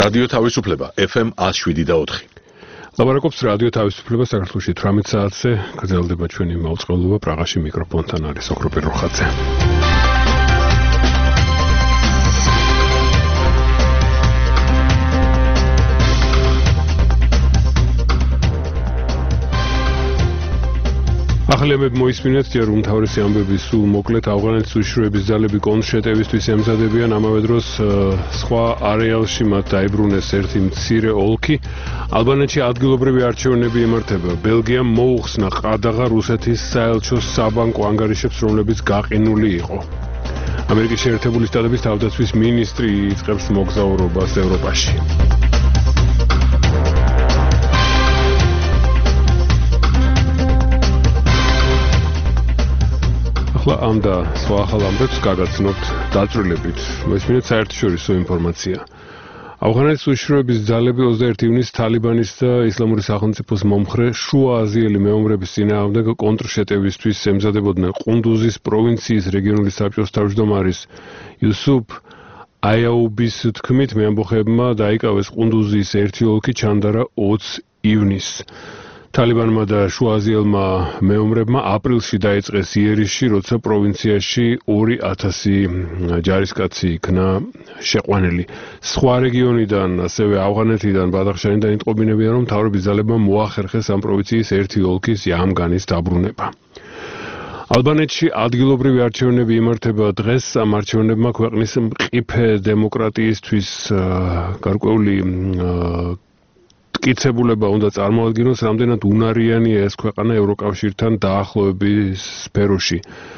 რადიო თავისუფლება FM 107.4. ლაპარაკობს რადიო თავისუფლება საქართველოში 18 საათზე გრძელდება ჩვენი მაუწყებლობა პრაღაში მიკროფონთან არის ოქროპირ როხაძე. ახლებებ მოისმინეთ ჯერ უმთავრესი ამბები სულ მოკლედ ავღანეთის უშიშროების ძალები კონტრშეტევისთვის ემზადებიან ამავე დროს სხვა არეალში მათ დაიბრუნეს ერთი მცირე ოლქი ალბანეთში ადგილობრივი არჩევნები იმართება ბელგიამ მოუხსნა ყადაღა რუსეთის საელჩოს საბანკო ანგარიშებს რომლებიც გაყინული იყო ამერიკის შეერთებული შტატების თავდაცვის მინისტრი იწყებს მოგზაურობას ევროპაში ამ და სხვა ახალ ამბებს გაგაცნობთ დაწვრილებით. მოისმინეთ საერთაშორისო ინფორმაცია. ავღანეთის უშიშროების ძალები 21 ივნისს თალიბანის და ისლამური სახელმწიფოს მომხრე შუა აზიელი მეომრების წინააღმდეგ კონტრშეტევისთვის ემზადებოდნენ ყუნდუზის პროვინციის რეგიონული საბჭოს თავმჯდომარის იუსუფ აიაუბის თქმით მეამბოხეებმა დაიკავეს ყუნდუზის ერთი ოლქი ჩანდარა 20 ივნისს. თალიბანმა და შუაზიელმა მეომრებმა აპრილში დაიწყეს იერიშში, როცა პროვინციაში 2000 ჯარისკაცი იქნა შეყვანილი. სხვა რეგიონიდან, ასევე ავღანეთიდან, ბადახშანიდან იტყობინებიან, რომ მთავრობის ძალებმა მოახერხეს ამ პროვინციის ერთი ოლქის იამგანის დაბრუნება. ალბანეთში ადგილობრივი არჩევნები იმართება დღეს, ამ არჩევნებმა ქვეყნის მყიფე დემოკრატიისთვის გარკვეული კიცებულება უნდა წარმოადგინოს, რამდენად უნარიანია ეს ქვეყანა ევროკავშირთან დაახლოების სფეროში.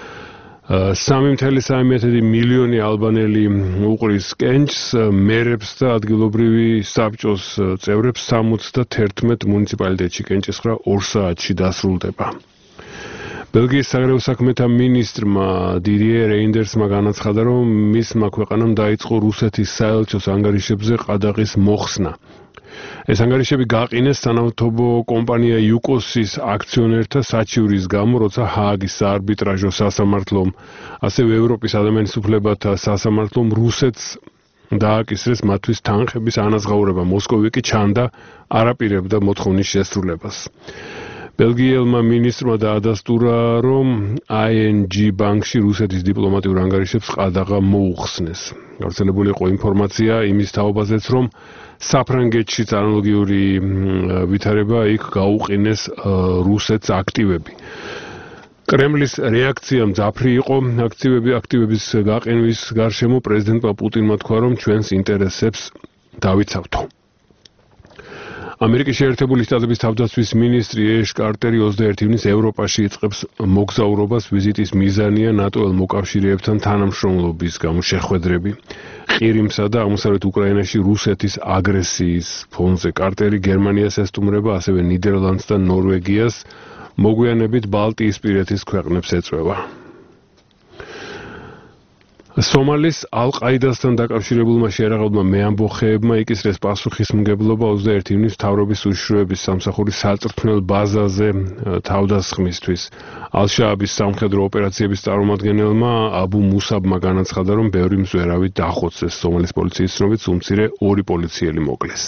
3.3 მილიონი ალბანელი უყრის კენჭს, მერებს და ადგილობრივი საბჭოს წევრებს 71 მუნიციპალიტეტში კენჭისყრა 2 საათში დასრულდება. ბელგიის საგარეო საქმეთა მინისტრმა დიდიე რეინდერსმა განაცხადა, რომ მისმა ქვეყანამ დაიწყო რუსეთის საელჩოს ანგარიშებზე ყადაღის მოხსნა. ეს ანგარიშები გაყინეს სანავთობო კომპანია იუკოსის აქციონერთა საჩივრის გამო, როცა ჰააგის საარბიტრაჟო სასამართლომ, ასევე ევროპის ადამიანის უფლებათა სასამართლომ რუსეთს დააკისრეს მათთვის თანხების ანაზღაურება. მოსკოვი კი ჩანდა არაპირებდა მოთხოვნის შესრულებას. ბელგიელმა მინისტრმა დაადასტურა, რომ ING ბანკში რუსეთის დიპლომატიურ ანგარიშებს ყადაღა მოუხსნეს. გავრცელებული იყო ინფორმაცია იმის თაობაზეც, რომ საფრანგეთშიც ანალოგიური ვითარება იქ გაუყინეს რუსეთს აქტივები. კრემლის რეაქცია მძაფრი იყო აქტივების გაყინვის გარშემო პრეზიდენტმა პუტინმა თქვა, რომ ჩვენს ინტერესებს დავიცავთო. ამერიკის შეერთებული შტატების თავდაცვის მინისტრი ეშ კარტერი 21 ივნისს ევროპაში იწყებს მოგზაურობას ვიზიტის მიზანია ნატოელ მოკავშირეებთან თანამშრომლობის გამო შეხვედრები. ყირიმსა და აღმოსავლეთ უკრაინაში რუსეთის აგრესიის ფონზე კარტერი გერმანიას ესტუმრება, ასევე ნიდერლანდს და ნორვეგიას, მოგვიანებით ბალტიისპირეთის ქვეყნებს ეწვევა. სომალის ალ-ყაიდასთან დაკავშირებულმა შეერაღებულმა მეამბოხეებმა იკისრეს პასუხისმგებლობა 21 ივნისს მთავრობის უშიშროების სამსახურის საწვრთნელ ბაზაზე თავდასხმისთვის. ალ-შააბის სამხედრო ოპერაციების წარმომადგენელმა აბუ მუსაბმა განაცხადა, რომ ბევრი მზვერავი დახოცეს. სომალის პოლიციის ცნობით უმცირე 2 პოლიციელი მოკლეს.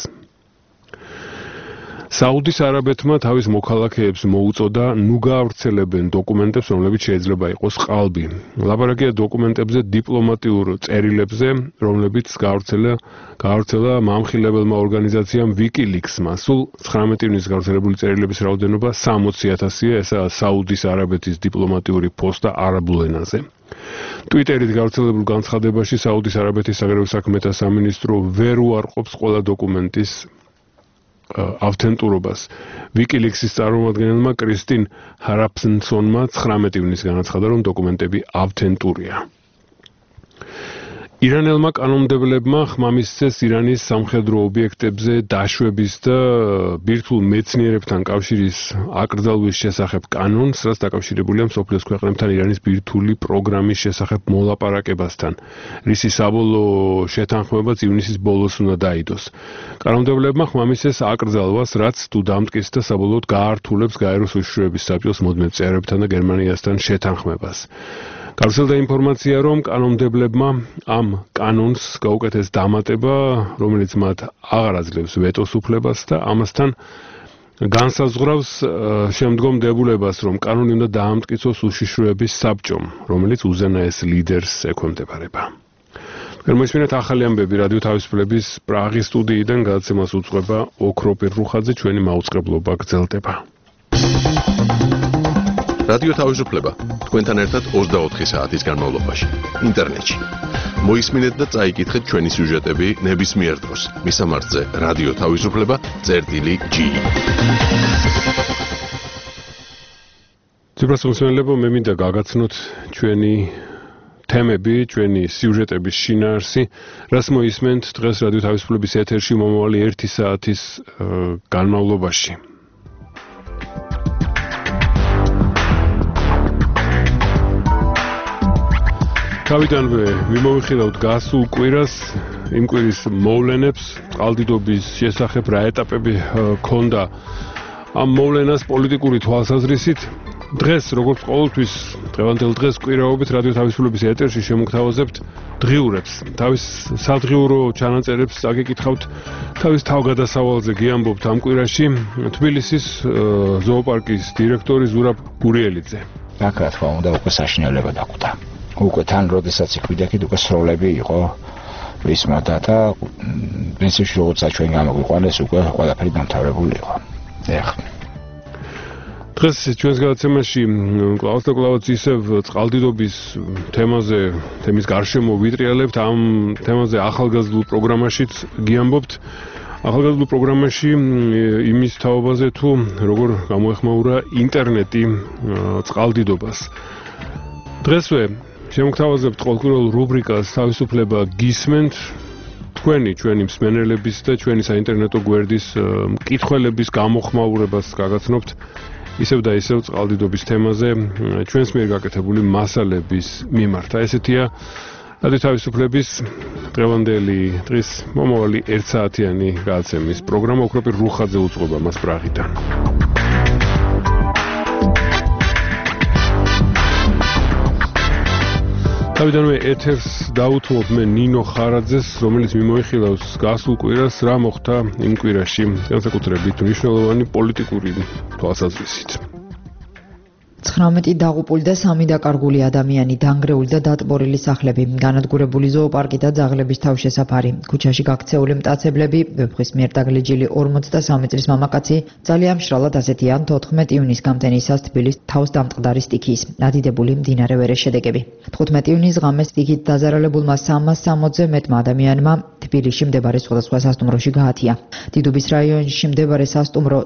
საუდის არაბეთმა თავის მოქალაქეებს მოუწოდა ნუ გაავრცელებენ დოკუმენტებს, რომლებიც შეიძლება იყოს ყალბი. ლაპარაკია დოკუმენტებზე დიპლომატიურ წერილებზე, რომლებიც გაავრცელა მამხილებელმა ორგანიზაციამ WikiLeaks-მა. სულ 19 ივნისს გავრცელებული წერილების რაოდენობა 60,000-ია, ესაა საუდის არაბეთის დიპლომატიური პოსტა არაბულ ენაზე. ტვიტერით გავრცელებულ განცხადებაში საუდის არაბეთის საგარეო საქმეთა სამინისტრო ვერ უარყოფს ყველა დოკუმენტის ავთენტურობას. WikiLeaks-ის წარმომადგენელმა კრისტინ ჰარაფსონმა 19 ივნისს განაცხადა, რომ დოკუმენტები ავთენტურია. ირანელმა კანონმდებლებმა ხმამისცეს ირანის სამხედრო ობიექტებზე დაშვების და ბირთვულ მეცნიერებთან კავშირის აკრძალვის შესახებ კანონს, რაც დაკავშირებულია მსოფლიოს ქვეყნებთან ირანის ბირთვული პროგრამის შესახებ მოლაპარაკებასთან, რისი საბოლოო შეთანხმებაც ივნისის ბოლოს უნდა დაიდოს. კანონმდებლებმა ხმამისცეს აკრძალვას, რაც თუ დამტკის და საბოლოოდ გაართულებს გაეროს უშიშროების საბჭოს მუდმივ წევრებთან და გერმანიასთან შეთანხმებას. გავრცელდა ინფორმაცია, რომ კანონმდებლებმა ამ კანონს გაუკეთეს დამატება, რომელიც მათ აღარ აძლევს ვეტოს უფლებას და ამასთან განსაზღვრავს შემდგომ დებულებას, რომ კანონი უნდა დაამტკიცოს უშიშროების საბჭომ, რომელიც უზენაეს ლიდერს ექვემდებარება. Მოისმინეთ ახალი ამბები რადიო თავისუფლების პრაღის სტუდიიდან გადაცემას უწყება ოქრო პირრუხაძე, ჩვენი მაუწყებლობა გრძელდება. რადიო თავისუფლება თქვენთან ერთად 24 საათის განმავლობაში ინტერნეტში. მოისმინეთ და წაიკითხეთ ჩვენი სიუჟეტები ნებისმიერ დროს. მისამართზე რადიო თავისუფლება.gi. ციფროსმენელებო, მე მინდა გაგაცნოთ ჩვენი თემები, ჩვენი სიუჟეტების შინაარსი, რაც მოისმენთ დღეს რადიო თავისუფლების ეთერში მომავალი 1 საათის განმავლობაში. თავიდანვე მიმოვიხილავთ გასულ კვირას, იმ კვირის მოვლენებს, წყალდიდობის შესახებ რა ეტაპები ჰქონდა ამ მოვლენას პოლიტიკური თვალსაზრისით. დღეს, როგორც ყოველთვის, დღევანდელ დღეს კვირაობით რადიო თავისუფლების ეთერში შემოგთავაზებთ დღიურებს. თავის სადღიურო ჩანაწერებს წაგიკითხავთ, თავის თავგადასავალზე გიამბობთ ამ კვირაში თბილისის ზოოპარკის დირექტორი ზურაბ გურიელიძე. რა თქმა უნდა, უკვე საშინელება დაგვდა. უკვე თან როდესაც იქ ვიდექით, უკვე სროლები იყო ვისმოდა და პრინციპში როგორც ჩვენ გამოგვიყვანეს, უკვე ყველაფერი დამთავრებული იყო. ეხლა დღეს ჩვენს გადაცემაში კლავაც და კლავაც ისევ წყალდიდობის თემის გარშემო ვიტრიალებთ, ამ თემაზე ახალგაზრდულ პროგრამაშიც გიამბობთ. ახალგაზრდულ პროგრამაში იმის თაობაზე თუ როგორ გამოეხმაურა ინტერნეტი წყალდიდობას. დღესვე შემოგთავაზებთ ყოველკვირეულ რუბრიკას თავისუფლება გისმენთ. ჩვენი მსმენელების და ჩვენი საინტერნეტო გვერდის მკითხველების გამოხმაურებას გაგაცნობთ. ისევ და ისევ წყალდიდობის თემაზე ჩვენს მიერ გაკეთებული მასალების მიმართ. ესეთია რადიო თავისუფლების დღევანდელი დღის მომავალი 1 საათიანი გადაცემის პროგრამა. ოქრო პირრუხაძე უწყობა მას პრაღიდან. თავიდანვე ეთერს დაუთმობ მე ნინო ხარაძეს, რომელიც მიმოიხილავს გასულ კვირას, რა მოხდა იმ კვირაში, განსაკუთრებით მნიშვნელოვანი პოლიტიკური თვალსაზრისით. 19 დაღუპული და 3 დაკარგული ადამიანი, დანგრეული და დატბორილი სახლები, განადგურებული ზოოპარკი და ძაღლების თავშესაფარი, ქუჩაში გაქცეული მტაცებლები, ვეფხვის მიერ დაგლეჯილი 43 წლის მამაკაცი, ძალიან მშრალად ასეთია 14 იუნის გამთენისას თბილისის თავს დამტყდარი სტიქიის, ადიდებული მდინარე ვერეს შედეგები. 15 იუნის ღამეს სტიქით დაზარალებულმა 360-ზე მეტმა ადამიანმა თბილისში მდებარე სხვადასხვა სასტუმროში გაათია. დიდუბის რაიონში მდებარე სასტუმრო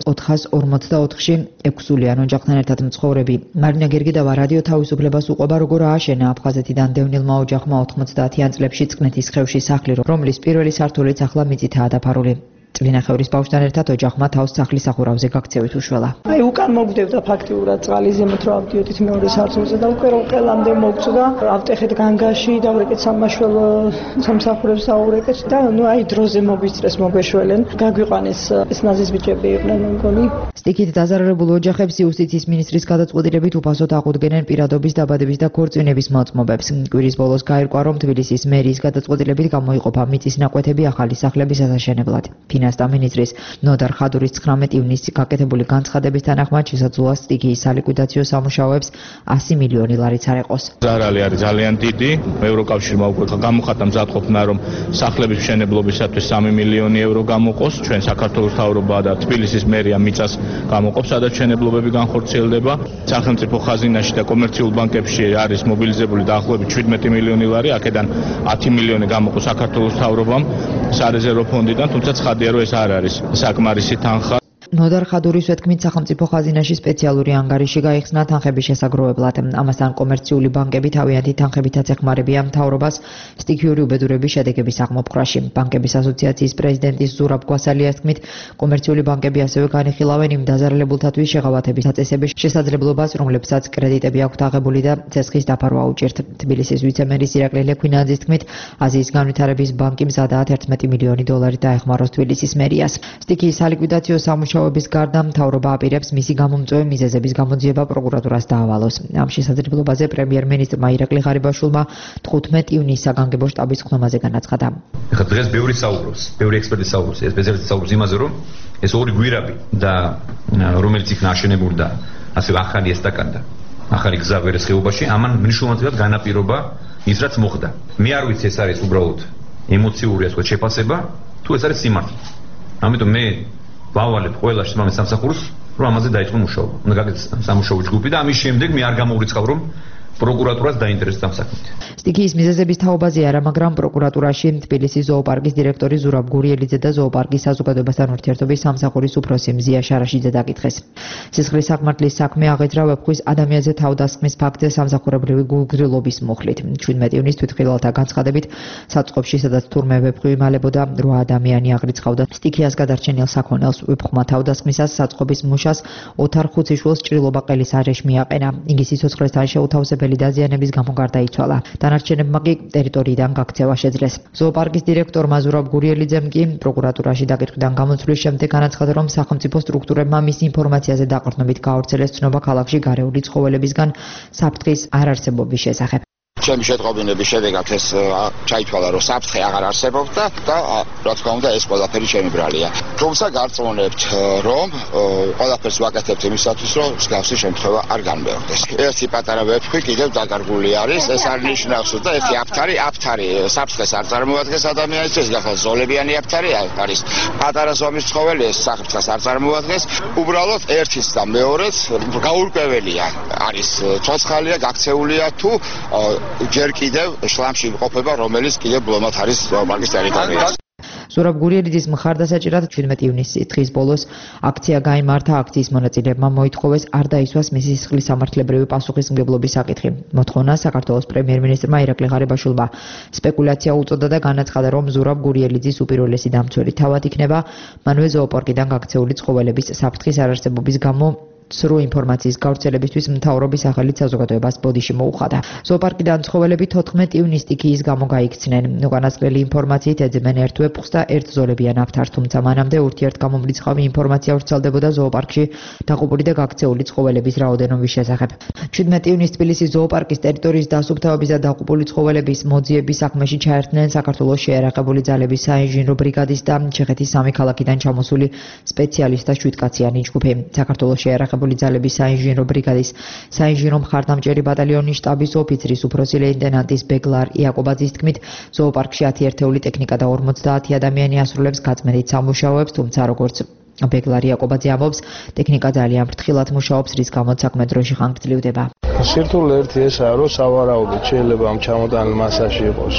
444-ში 6-სულიან ოჯახთან ერთად მცხოვრები მარინა გერგიდავა რადიო თავისუფლებას უყვება, როგორ ააშენა აფხაზეთიდან დევნილმა ოჯახმა 90-იან წლებში წყნეთის ხევში სახლი, რომლის პირველი სართულიც ახლა მიწითაა დაფარული. წვინახევრის ბავშვთან ერთად ოჯახმა თავს სახლის სახურავზე გაქცევით უშველა. უკან მოგდევდა ფაქტიურად წყალი ზემოთ რომ ავდიოდით მეორე სართულზე და უკვე რომ ყელამდე მოგწოდა, ავტეხეთ განგაში, დავრეკეთ სამაშველო სამსახურებს აურეკეთ და დროზე მოგისწრეს მოგვეშველენ. გაგვიყვანეს ეს ნაზის ბიჭები იყვნენ მგონი. სტიქით დაზარალებულ ოჯახებს იუსტიციის მინისტრის გადაწყვეტილებით უფასოდ აყუდგენენ პირადობის დაბადების და ქორწინების მოწმობებს. კვირის ბოლოს გაირკვა, რომ თბილისის მერიის გადაწყვეტილებით გამოიყოფა მიწის ნაკვეთები ახალი სახლების ასაშენებლად. ფინანსთა მინისტრის ნოდარ ხადურის 19 ივნისს გაკეთებული განცხადების თანახმად შესაძლოა სტიქიის სალიკვიდაციო სამუშაოებს 100 მილიონი ლარიც არ ეყოს. ზარალი არის ძალიან დიდი. ევროკავშირმა უკვე გამოხატა მზადყოფნა, რომ სახლების მშენებლობისათვის 3 მილიონი ევრო გამოყოს. ჩვენ საქართველოს მთავრობა და თბილისის მერია მიწას გამოყოფს, სადაც მშენებლობები განხორციელდება. სახელმწიფო ხაზინაში და კომერციულ ბანკებში არის მობილიზებული დაახლოებით 17 მილიონი ლარი. აქედან 10 მილიონი გამოყოს საქართველოს მთავრობამ სარეზერვო ფონდიდან, თუმცა ცხადია, რომ ეს არ არის საკმარისი თანხა. ნოდარ ხადურის ვეთქმით, სახელმწიფო ხაზინაში სპეციალური ანგარიში გაიხსნა თანხების შესაგროვებლად. ამასთან კომერციული ბანკები თავიანთი თანხებითაც ეხმარებიან მთავრობას სტიქიური უბედურების შედეგების აღმოფხვრაში. ბანკების ასოციაციის პრეზიდენტის ზურაბ გვასალიას თქმით, კომერციული ბანკები ასევე განიხილავენ იმ დაზარალებულთათვის შეღავათების დაწესების შესაძლებლობას, რომლებსაც კრედიტები აქვთ აღებული და ცესხის დაფარვა უჭირთ. თბილისის ვიცემერის ირაკლი ლექვინაძის თქმით, აზიის განვითარების ბანკი მზადაა 11 მილიონი დოლარი დაეხმაროს თბილისის მერიას. სტიქიის სალიკვიდაციო სამუშაოები მუშაობების გარდა მთავრობა აპირებს მისი გამომწვევი მიზეზების გამოძიება პროკურატურას დაავალოს. ამ შესაძლებლობაზე პრემიერ-მინისტრმა ირაკლი ღარიბაშვილმა 15 ივნისს საგანგებო შტაბის ხდომაზე განაცხადა. ეხლა დღეს ბევრი საუბრობს, ბევრი ექსპერტი საუბრობს, სპეციალისტი საუბრობს იმაზე, რომ ეს ორი გვირაბი და რომელიც იქ აშენებული და ასევე ახალი ესტაკადა, ახალი გზა ვერეს ხეობაში, ამან მნიშვნელოვნად განაპირობა ის რაც მოხდა. მე არ ვიცი ეს არის უბრალოდ ემოციური ასე შეფასება, თუ ეს არის სიმართლე. ამიტომ მე ვავალებ ყველა შემამის სამსახურს, რომ ამაზე დაიწყო მუშაობა. უნდა გაკეთდეს სამუშაო ჯგუფი და ამის შემდეგ მე არ გამოვრიცხავ, რომ პროკურატურას დაინტერესებს ამ საქმით. სტიქიის მიზეზების თაობაზე არა, მაგრამ პროკურატურაში თბილისის ზოოპარკის დირექტორი ზურაბ გურიელიძე და ზოოპარკის საზოგადოებასთან ურთიერთობის სამსახურის უფროსი მზია შარაშიძე დაკითხეს. სისხლის საკმართვის საქმე აღეძრა ვეფხვის ადამიანზე თავდასხმის ფაქტზე სამსახურებრივი გულგრილობის მუხლით. 17 ივნისს თვითმხილველთა განცხადებით საწყობში, სადაც თურმე ვეფხვი იმალებოდა, 8 ადამიანი აღრიცხავდა სტიქიას გადარჩენილ საქონელს. ვეფხმა თავდასხმისას საწყობის მუშას ოთარ ხუციშვილს ჭრილობა ყელის არეში მიაყენა. იგი სიცოცხლესთან შეუთავსებელი დაზიანების გამო გარდაიცვალა. დანარჩენებმა კი ტერიტორიიდან გაქცევა შეძლეს. ზოოპარკის დირექტორმა ზურაბ გურიელიძემ კი პროკურატურაში დაკითხვიდან გამოცვლის შემდეგ განაცხადა, რომ სახელმწიფო სტრუქტურებმა მის ინფორმაციაზე დაყრდნობით გაავრცელეს ცნობა ქალაქში გარეული ცხოველებისგან საფრთხის არარსებობის შესახებ. ჩემი შეტყობინების შედეგად ეს ჩაითვალა, რომ საფრთხე აღარ არსებობდა და რა თქმა უნდა ეს ყველაფერი ჩემი ბრალია. თუმცა გარწმუნებთ, რომ ყველაფერს ვაკეთებთ იმისათვის, რომ მსგავსი შემთხვევა არ განმეორდეს. ერთი პატარა ვეფხვი კიდევ დაკარგული არის, ეს არ ნიშნავს, და ერთი აფთარი საფრთხეს არ წარმოადგენს ადამიანისთვის, გახდა ზოლებიანი აფთარი არის. პატარა ზომის ცხოველი ეს საფრთხეს არ წარმოადგენს, უბრალოდ ერთის და მეორეც გაურკვეველია. არის ცოცხალია, გაქცეულია თუ ჯერ კიდევ შლამში იმყოფება, რომელიც კიდევ ბლომად არის ზოოპარკის ტერიტორიაზე. ზურაბ გურიელიძის მხარდასაჭერად 17 ივნისის დღის ბოლოს აქცია გაიმართა. აქციის მონაწილეებმა მოითხოვეს არ დაისვას მისი სისხლის სამართლებრივი პასუხისმგებლობის საკითხი. მოთხოვნა საქართველოს პრემიერ-მინისტრმა ირაკლი ღარიბაშვილმა სპეკულაცია უწოდა და განაცხადა, რომ ზურაბ გურიელიძის უპირველესი დამცველი თავად იქნება, მანვე ზოოპარკიდან გაქცეული ცხოველების საფრთხის არარსებობის გამო სრულ ინფორმაციის გავრცელებისთვის მთავრობის სახელით საზოგადოებას ბოდიში მოუხადა. ზოოპარკიდან ცხოველები 14 ივნისს სტიქიის გამო გაიქცნენ. უკანასკნელი ინფორმაციით ეძებენ ერთ ვეფხვს და ერთ ზოლებიან აფთარს, თუმცა მანამდე ურთიერთგამომრიცხავი ინფორმაცია ვრცელდებოდა ზოოპარკში დაყუპული და გაქცეული ცხოველების რაოდენობის შესახებ. 17 ივნისს თბილისის ზოოპარკის ტერიტორიის დასუფთავების და დაყუპული ცხოველების მოძიების საქმეში ჩაერთნენ საქართველოს შეიარაღებული ძალების საინჟინრო ბრიგადის და ჩეხეთის სამი ქალაქიდან ჩამოსული სპეციალისტთა 7-კაციანი ჯგუფი. საქართველოს შეიარაღებული ძალების საინჟინრო ბრიგადის საინჟინრო მხარდამჭერი ბატალიონის შტაბის ოფიცრის უფროსი ლეიტენანტის ბეგლარ იაკობაძის თქმით, ზოოპარკში 10 ერთეული ტექნიკა და 50 ადამიანი ასრულებს გაწმენდით სამუშაოებს, თუმცა როგორც ბეგლარ იაკობაძე ამბობს, ტექნიკა ძალიან ფრთხილად მუშაობს, რის გამოც საქმე დროში ხანგრძლივდება. სირთულე ერთი ესაა, რომ სავარაუდოდ შეიძლება ამ ჩამოტანილ მასაში იყოს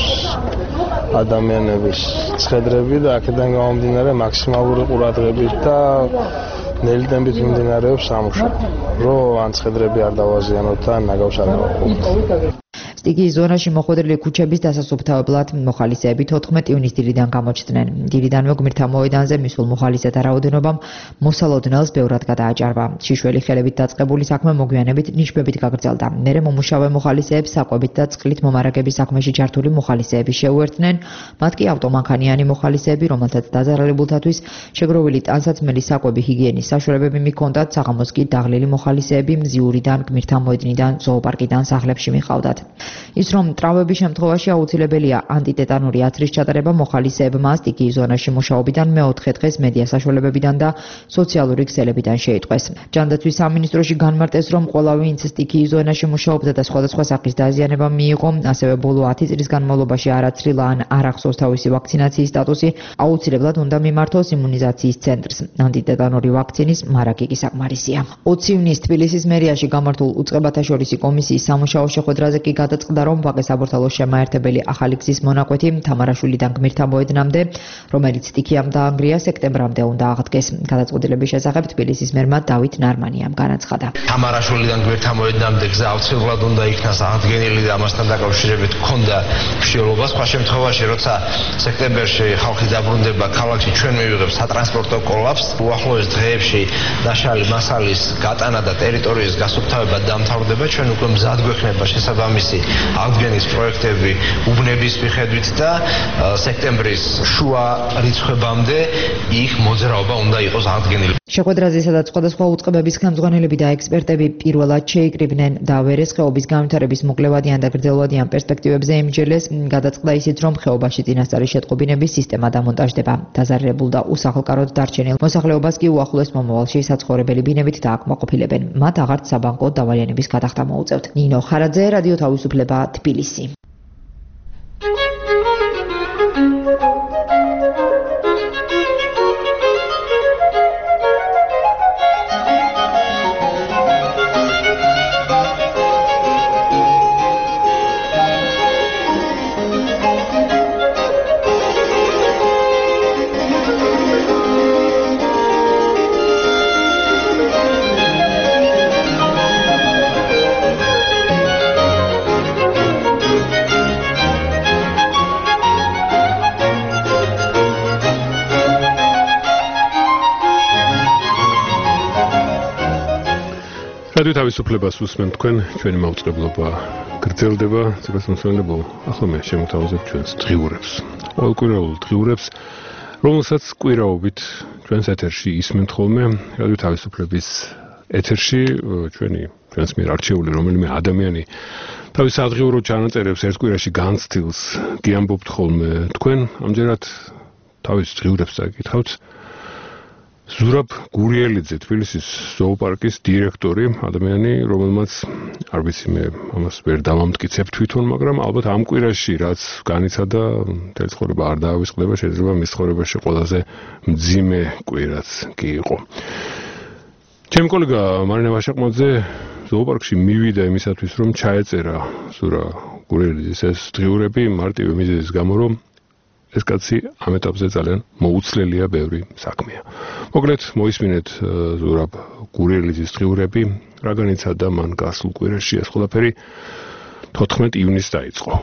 ადამიანების ცხედრები და აქედან გამომდინარე მაქსიმალური ყურადღებით და ნელიტებით მიმდინარეობს სამუშაო, რომ ან ცხედრები არ დავაზიანოთ და ნაგავს არ გავაყენოთ. სტიქიის ზონაში მოხვედრილი ქუჩების დასასუფთავებლად მოხალისეები 14 ივნისს დილიდან გამოჩნდნენ. დილიდანვე გმირთა მოედანზე მისულ მოხალისეთა რაოდენობამ მოსალოდნელს ბევრად გადააჭარბა. შიშველი ხელებით დაწყებული საქმე მოგვიანებით ნიშბებით გაგრძელდა. მერე მომუშავე მოხალისეებს საკვებით და წყლით მომარაგების საქმეში ჩართული მოხალისეები შეუერთდნენ. მათ კი ავტომანქანიანი მოხალისეები, რომელთაც დაზარალებულთათვის შეგროვილი ტანსაცმელი საკვები ჰიგიენის საშუალებები მიჰქონდათ, საღამოს კი დაღლილი მოხალისეები მზიურიდან, გმირთა მოედნიდან, ზოოპარკიდან სახლებში მიყავდათ. ის რომ ტრავმების შემთხვევაში აუცილებელია ანტიტეტანური აცრის ჩატარება მოხალისეებმა სტიქიის ზონაში მუშაობიდან მეოთხე დღეს მედია საშუალებებიდან და სოციალური ქსელებიდან შეიტყვეს. ჯანდაცვის სამინისტროში განმარტეს, რომ ყველა ვინც სტიქიის ზონაში მუშაობდა და სხვადასხვა სახის დაზიანება მიიღო, ასევე ბოლო 10 წლის განმავლობაში არ აცრილა ან არ ახსოვს თავისი ვაქცინაციის სტატუსი, აუცილებლად უნდა მიმართოს იმუნიზაციის ცენტრს. ანტიტეტანური ვაქცინის მარაგი კი საკმარისია. 20 ივნისს თბილისის მერიაში გამართულ უწყებათაშორისი კომისიის სამუშაო შეხვედრაზე კი გადაწყდა, რომ ვაკე საბურთალოს შემაერთებელი ახალი გზის მონაკვეთი თამარაშვილიდან გმირთა მოედნამდე, რომელიც სტიქიამ დაანგრია, სექტემბრამდე უნდა აღდგეს. გადაწყვეტილების შესახებ თბილისის მერმა დავით ნარმანიამ განაცხადა. თამარაშვილიდან გმირთა მოედნამდე გზა აუცილებლად უნდა იქნას აღდგენილი და ამასთან დაკავშირებით ჰქონდა მსჯელობა. სხვა შემთხვევაში, როცა სექტემბერში ხალხი დაბრუნდება ქალაქში, ჩვენ მივიღებთ სატრანსპორტო კოლაფსს. უახლოეს დღეებში დაშალი მასალის გატანა და ტერიტორიის გასუფთავება დამთავრდება. ჩვენ უკვე მზად გვექნება შესაბამისი აღდგენის პროექტები უბნების მიხედვით და სექტემბრის შუა რიცხვებამდე იქ მოძრაობა უნდა იყოს აღდგენილი. შეხვედრაზე სადაც სხვადასხვა უწყებების ხელმძღვანელები და ექსპერტები პირველად შეიკრიბნენ და ვერეს ხეობის განვითარების მოკლევადიან და გრძელვადიან პერსპექტივებზე ემჯელეს, გადაწყდა ისიც, რომ ხეობაში წინასწარი შეტყობინების სისტემა დამონტაჟდება. დაზარალებულ და უსახლკაროდ დარჩენილ მოსახლეობას კი უახლოეს მომავალში საცხოვრებელი ბინებით დააკმაყოფილებენ. მათ აღარც საბანკო დავალიანების გადახდა მოუწევთ. ნინო ხარაძე, რადიო თავისუფლება, თბილისი. რადიო თავისუფლებას უსმენთ თქვენ, ჩვენი მაუწყებლობა გრძელდება, ციხესიმსხელებო, ახლა მე შემოთავაზებ ჩვენს დღიურებს. ყოველკვირეულ დღიურებს, რომელსაც კვირაობით ჩვენს ეთერში ისმენთ ხოლმე, რადიო თავისუფლების ეთერში ჩვენს მიერ არჩეული რომელიმე ადამიანი თავის სადღიურო ჩანაწერებს ერთ კვირაში განცდილს გიამბობთ ხოლმე თქვენ, ამჯერად თავის დღიურებს წაკითხავთ. ზურაბ გურიელიძე, თბილისის ზოოპარკის დირექტორი, ადამიანი, რომელმაც არ ვიცი მე ამას ვერ დავამტკიცებ თვითონ, მაგრამ ალბათ ამ კვირაში რაც განიცადა, მთელი ცხოვრება არ დაავიწყდება, შეიძლება მის ცხოვრებაში ყველაზე მძიმე კვირაც კი იყო. ჩემი კოლეგა მარინა ვაშაყმაძე ზოოპარკში მივიდა იმისათვის, რომ ჩაეწერა ზურაბ გურიელიძის ეს დღიურები მარტივი მიზეზის გამო, რომ ეს კაცი ამ ეტაპზე ძალიან მოუცლელია ბევრი საქმეა. მოკლედ მოისმინეთ ზურაბ გურიელიძის დღიურები, რა განიცადა მან გასულ კვირაში, ეს ყველაფერი 14 ივნისს დაიწყო.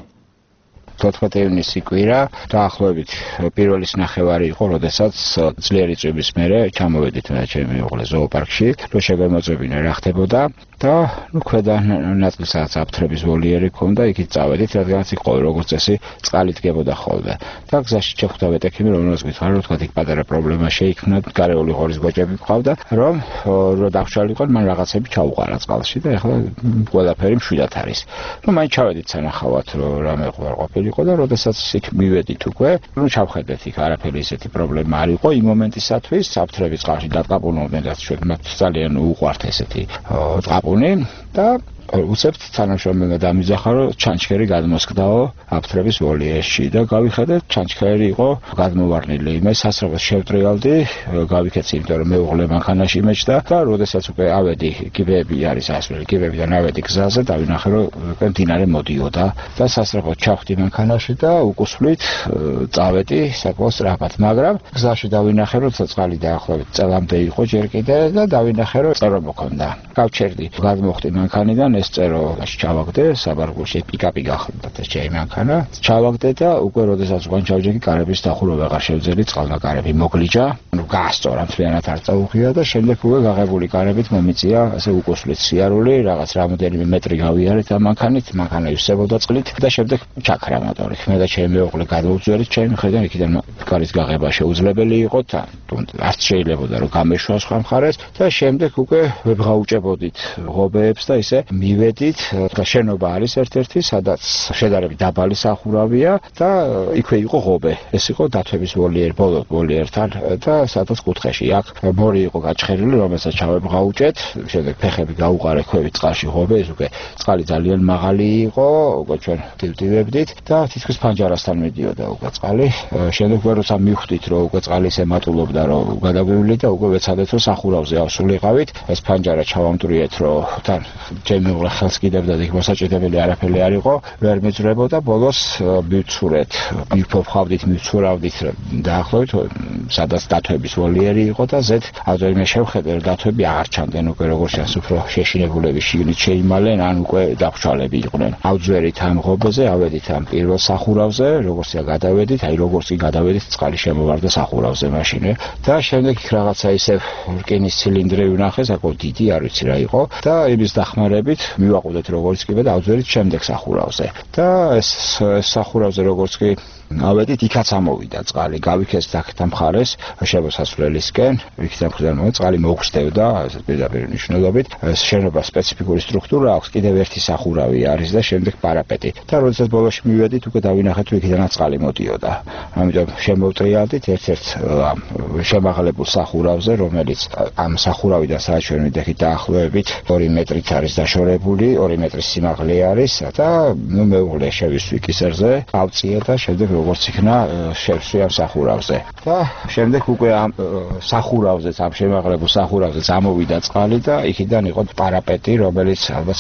14 ივნისი კვირა, დაახლოებით პირველის ნახევარი იყო, როდესაც ძლიერი წვიმის მერე ჩამოვედით მე ჩემი უღლე ზოოპარკში, რომ შეგვემოწმებინა რა ხდებოდა და ქვედა ნაწილსაც აფთრების ვოლიერი ჰქონდა, იქით წავედით, რადგანაც იქ ყოველ როგორც წესი წყალი დგებოდა ხოლმე. და გზაში შეხვდა ვეტექიმი, რომელსაც გითხრა, რომ თქვა იქ პატარა პრობლემა შეიქმნა, გარეული ღორის გოჭები ყავდა, რომ დაგვშალიყო, მან რაღაცები ჩაუყარა წყალში და ეხლა ყველაფერი მშვიდად არის. რომ მაინც ჩავედით სანახავად, რომ რამე ყოფილი იყო და როდესაც იქ მივედით უკვე, რომ ჩავხედეთ იქ არაფერი ისეთი პრობლემა არ იყო იმ მომენტისათვის, საფთრები წყალში დატყაპუნობდნენ და ჩვენ მათ ძალიან უყვართ ესეთი ტყაპუნი და უცებთ თანამშრომელმა დამიძახა, რომ ჩანჩქერი გადმოსკდაო აფთრების ვოლიერში და გავიხედეთ, ჩანჩქერი იყო გადმოვარნილი. მე სასწრაფოს შევტრიალდი, გავიქეცი, იმიტომ რომ მეუღლე მანქანაში მეჭდა და როდესაც უკვე ავედი, კიბეები არის ასვლელი, კიბეებიდან ავედი გზაზე, დავინახე, რომ უკვე მდინარე მოდიოდა და სასწრაფოდ ჩავხდი მანქანაში და უკუსვლით წავედი საკმაოდ სწრაფად, მაგრამ გზაში დავინახე, რომ წყალი დაახლოებით წელამდე იყო ჯერ კიდე და დავინახე, რომ წერო მოქონდა. გავჩერდი, გადმოხდი მანქანიდან ეს წერო ჩავაგდე, საბარგულში პიკაპი გახლდათ ეს ჩემი მანქანა. ჩავაგდე და უკვე როდესაც უკან ჩავჯექი, კარების დახურვა ვეღარ შევძელი, წყალნაკარები მოგლიჯა. გაასწორა, მთლიანად არ წაუღია და შემდეგ უკვე გაღებული კარებით მომიწია, ასე უკუსვლით სიარული, რაღაც რამოდენიმე მეტრი გავიარეთ ამ მანქანით, მანქანა ივსებოდა წყლით და შემდეგ ჩაქრა მოტორი. მე და ჩემი მეუღლე გადავუძვერით ჩემი მხრიდან, იქიდან კარის გაღება შეუძლებელი იყო და არც შეიძლებოდა რომ გამეშვა სხვა მხარეს და შემდეგ უკვე ვებღაუჭებოდით ღობეებს და ისე მივედით და შენობა არის ერთ-ერთი, სადაც შედარებით დაბალი სახურავია და იქვე იყო ღობე. ეს იყო დათვების ვოლიერი, ბოლო ვოლიერთან და სადაც კუთხეში აქ მორი იყო გაჩხერილი, რომელსაც ჩავებღაუჭეთ, შემდეგ ფეხები გაუყარე ქვევით წყალში ღობე, ეს უკვე წყალი ძალიან მაღალი იყო, უკვე ჩვენ დივდივებდით და თითქოს ფანჯარასთან მიდიოდა უკვე წყალი. შემდეგ უკვე როცა მივხვდით, რომ უკვე წყალი ისე მატულობდა, რომ გადაგვივლით და უკვე ვეცადეთ, რომ სახურავზე ავსულიყავით, ეს ფანჯარა ჩავამტვრიეთ, რომ თან ჩემი უღლე ხელს კიდევდა და იქ მოსაჭიდებელი არაფერი არ იყო, ვერ მიძრებოდა, ბოლოს მივცურეთ, მივფოფხავდით, მივცურავდით დაახლოებით, სადაც დათვების ვოლიერი იყო და ზედ ავდროინე შევხედე, რომ დათვები აღარ ჩანდნენ უკვე როგორც ჩანს, უფრო შეშინებულები შიგნით შეიმალენ, ან უკვე დაფშვალები იყვნენ. ავძვერით ამ ღობეზე, ავედით ამ პირველ სახურავზე, როგორც გადავედით, აი როგორც კი გადავედით, წყალი შემოვარდა სახურავზე მაშინე და შემდეგ რაღაცა ისე რკინის ცილინდრი ვნახე, საკმაოდ დიდი, არ ვიცი რა იყო და იმის დახმარებით მივაყუდეთ როგორც კი და ავძვერით შემდეგ სახურავზე. და ეს სახურავზე როგორც კი ავედით, იქაც ამოვიდა წყალი, გავიქეცთ აქეთ მხარეს, შემოსასვლელისკენ, იქიდან ხდება წყალი მოგვხსნევდა, ესეთ პირდაპირ მნიშვნელობით. ეს შენობა სპეციფიკური სტრუქტურა აქვს, კიდევ ერთი სახურავი არის და შემდეგ პარაპეტი. და როდესაც ბოლოში მივედით, უკვე დავინახეთ, რომ იქიდანაც წყალი მოდიოდა. ამიტომ შემოვტრიალდით ერთ-ერთ შემაღლებულ სახურავზე, რომელიც ამ სახურავიდან სადაც ჩვენ ვიდექით დაახლოებით 2 მეტრით არის დაშორებული, 2 მეტრის სიმაღლე არის და მეუღლე შევისვი კისერზე, ავწია და შემდეგ როგორც იქნა შევსვი ამ სახურავზე. და შემდეგ უკვე ამ სახურავზეც, ამ შემაღლებულ სახურავზეც ამოვიდა წყალი და იქიდან იყო პარაპეტი, რომელიც ალბათ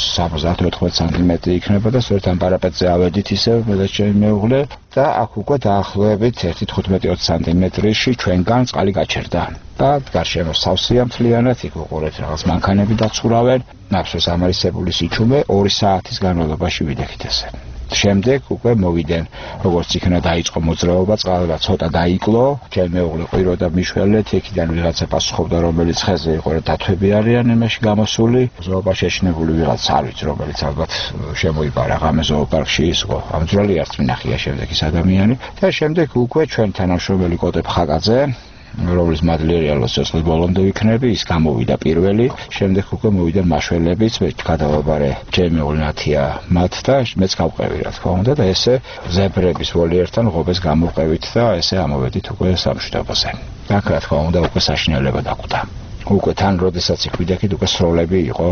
70-80 სანტიმეტრი იქნება და სწორედ ამ პარაპეტზე ავედით ისევ მე და ჩემი მეუღლე და აქ უკვე დაახლოებით 1-15-20 სანტიმეტრში ჩვენგან წყალი გაჩერდა. და გარშემო სავსეა მთლიანად, იქ უყურეთ რაღაც მანქანები დაცურავენ, ნახოს ამარისებული სიჩუმე 2 საათის განმავლობაში ვიდექით ესე. შემდეგ უკვე მოვიდნენ, როგორც იქნა დაიწყო მოძრაობა, წყალება ცოტა დაიკლო, ჩემი მეუღლე ყვიროდა მიშველეთ, იქიდან ვიღაცა პასუხობდა, რომელიც ხეზე იყო და დათვები არიან იმაში გამოსული, ზოოპარკ შეშინებული ვიღაც არ ვიცი, რომელიც ალბათ შემოიბარა ღამე ზოოპარკში ისო, ამძვრალი არც მინახია შემდეგ ის ადამიანი და შემდეგ უკვე ჩვენ თანამშრომელი კოტე ხაკაძე რომლის მადლიერი ალბათ სიცოცხლის ბოლომდე ვიქნები, ის გამოვიდა პირველი, შემდეგ უკვე მოვიდა მაშველებიც, მე გადავაბარე ჩემი მეუღლე ნათია მათ და მეც გავყევი რა თქმა უნდა და ესე ზებრების ვოლიერთან ღობეს გამოვყევით და ესე ამოვედით უკვე სამშვიდობოზე. აქ რა თქმა უნდა უკვე საშინელება დაგვდა. უკვე თან როდესაც იქ ვიდექით უკვე სროლები იყო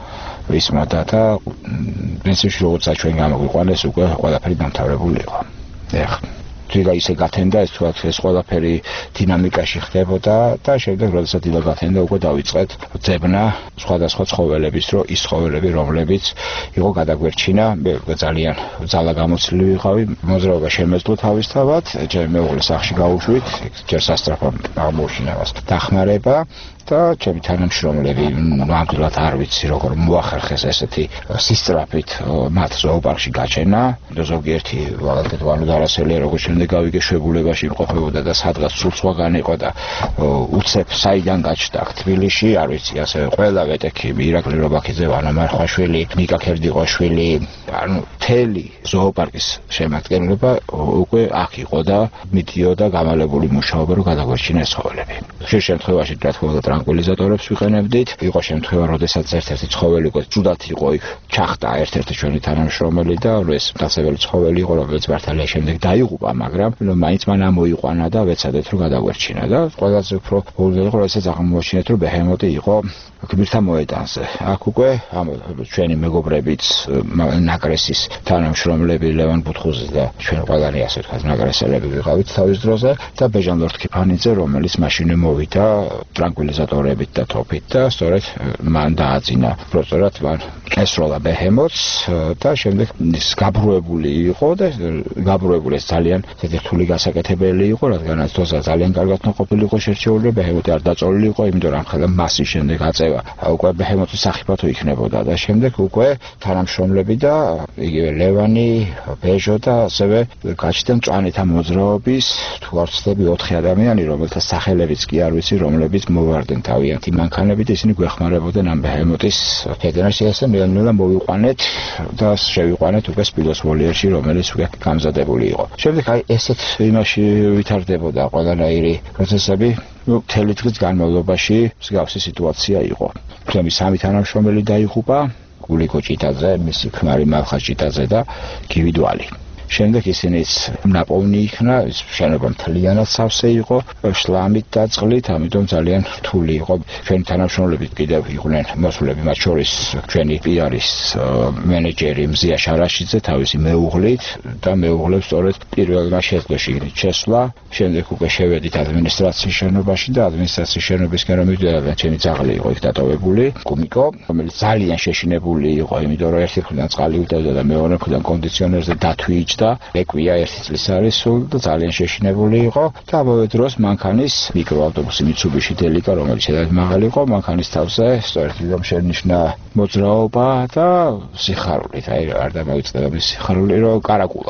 ვისმოდა და პრინციპში როგორც ჩვენ გამოგვიყვანეს უკვე ყველაფერი დამთავრებული იყო. ეხლა თვითონ ისე გათენდა ეს თქვა ეს ყველაფერი დინამიკაში ხდებოდა და შემდეგ როდესაც დილა გათენდა უკვე დავიწყეთ ძებნა სხვადასხვა ცხოველების, რომ ის ცხოველები რომლებიც იყო გადაგვერჩინა, მე ძალიან ძალა გამოცლილი ვიყავი, მოძრაობა შემეძლო თავისთავად, ჩემი მეუღლე სახლში გავუშვით, ჯერ სასწრაფო აღმოჩინებას დახმარება და ჩემი თანამშრომლები ნამდვილად არ ვიცი როგორ მოახერხეს ესეთი სისწრაფით მათ ზოოპარკში გაჩენა და ზოგიერთი ვალენტინო დარასელი როგორც შემდეგ გავიგე შვებულებაში იმყოფებოდა და სადღაც სულ სხვაგან იყო და უცებ საიდან გაჩნდა თბილისში არ ვიცი ასევე ყველა ვეტექები ირაკლი რობაქიძე ვანა მარხვაშვილი ნიკა ქერდიყვაშვილი ანუ თელი ზოოპარკის შემადგენლობა უკვე აქ იყო და მიდიოდა გამალებული მუშაობა რომ გადაგვერჩინა ეს ცხოველები ხშირ შემთხვევაში რა თქმა უნდა ტრანკვილიზატორებს ვიყენებდით. იყო შემთხვევა, როდესაც ერთ-ერთი ცხოველი იყო, ჯუდად იყო იქ, ჩახტა ერთ-ერთი ჩვენი თანამშრომელი და ეს მტაცებელი ცხოველი იყო, რომელიც მართალია შემდეგ დაიღუპა, მაგრამ მაინც მან ამოიყვანა და ვეცადეთ რომ გადაგვერჩინა და ყველაზე უფრო ბოლომდე იყო, როდესაც აღმოაჩინეთ, რომ ბეჰემოტი იყო გმირთა მოედანზე. აქ უკვე ჩვენი მეგობრებიც ნაკრესის თანამშრომლები ლევან ბუთხუზი და ჩვენ ყველანი ასე ვთქვათ ნაკრესელები ვიყავით თავის დროზე და ბეჟან ლორთქიფანიძე, რომელიც მაშინ მოვიდა ტრანკვილიზატორებით და თოფით და სწორედ მან დააძინა პროცედურად მან ესროლა ბეჰემოტს და შემდეგ ის გაბრუებული იყო და გაბრუებული ეს ძალიან რთული გასაკეთებელი იყო, რადგანაც დოზა ძალიან კარგად ნაყოფილი იყო შერჩეული, ბეჰემოტი არ დაწოლილი იყო, იმიტომ რომ ხელა მასის შემდეგ აწევა უკვე ბეჰემოტის სახიფათო იქნებოდა და შემდეგ უკვე თანამშრომლები და იგივე ლევანი, ბეჟო და ასევე გაჩნდა მწვანეთა მოძრაობის თუ არ ვცდები 4 ადამიანი, რომელთა სახელებიც კი არ ვიცი, რომლებიც მოვარდნენ თავიანთი მანქანებით, ისინი გვეხმარებოდნენ ამ ბეჰემოტის ფედერაციას და ნელ-ნელა მოვიყვანეთ და შევიყვანეთ უკვე სპილოს ვოლიერში, რომელიც უკვე გამზადებული იყო. შემდეგ აი ესეთ იმაში ვითარდებოდა ყველანაირი პროცესები, მთელი დღის განმავლობაში მსგავსი სიტუაცია იყო. ჩემი 3 თანამშრომელი დაიღუპა, გულიკო ჭიტაძე, მისი ქმარი მალხა ჭიტაძე და გივიდვალი. შემდეგ ისინიც ნაპოვნი იქნა, შენობა მთლიანად სავსე იყო, შლამით და წყლით, ამიტომ ძალიან რთული იყო. ჩვენი თანამშრომლები კიდევ იყვნენ მოსულები, მათ შორის ჩვენი პიარის მენეჯერი მზია შარაშიძე თავისი მეუღლით და მეუღლებს სწორედ პირველმა შეძლოში შესვლა, შემდეგ უკვე შევედით ადმინისტრაციის შენობაში და ადმინისტრაციის შენობისკენ რომ მივიდოდა, ჩემი ძაღლი იყო იქ დატოვებული, კუმიკო, რომელიც ძალიან შეშინებული იყო, იმიტომ რომ ერთი მხრიდან წყალი უტევდა და მეორე მხრიდან კონდიციონერზე დათვი და ეკვია 1 წლის არის სულ და ძალიან შეშინებული იყო და ამავე დროს მანქანის მიკროავტობუსი Mitsubishi Delica, რომელიც ერთად მაღალი იყო, მანქანის თავზე სწორედ რომ შენიშნა მოძრაობა და სიხარული, აი არ დამოიწდება მის სიხარული, რომ კარაკულა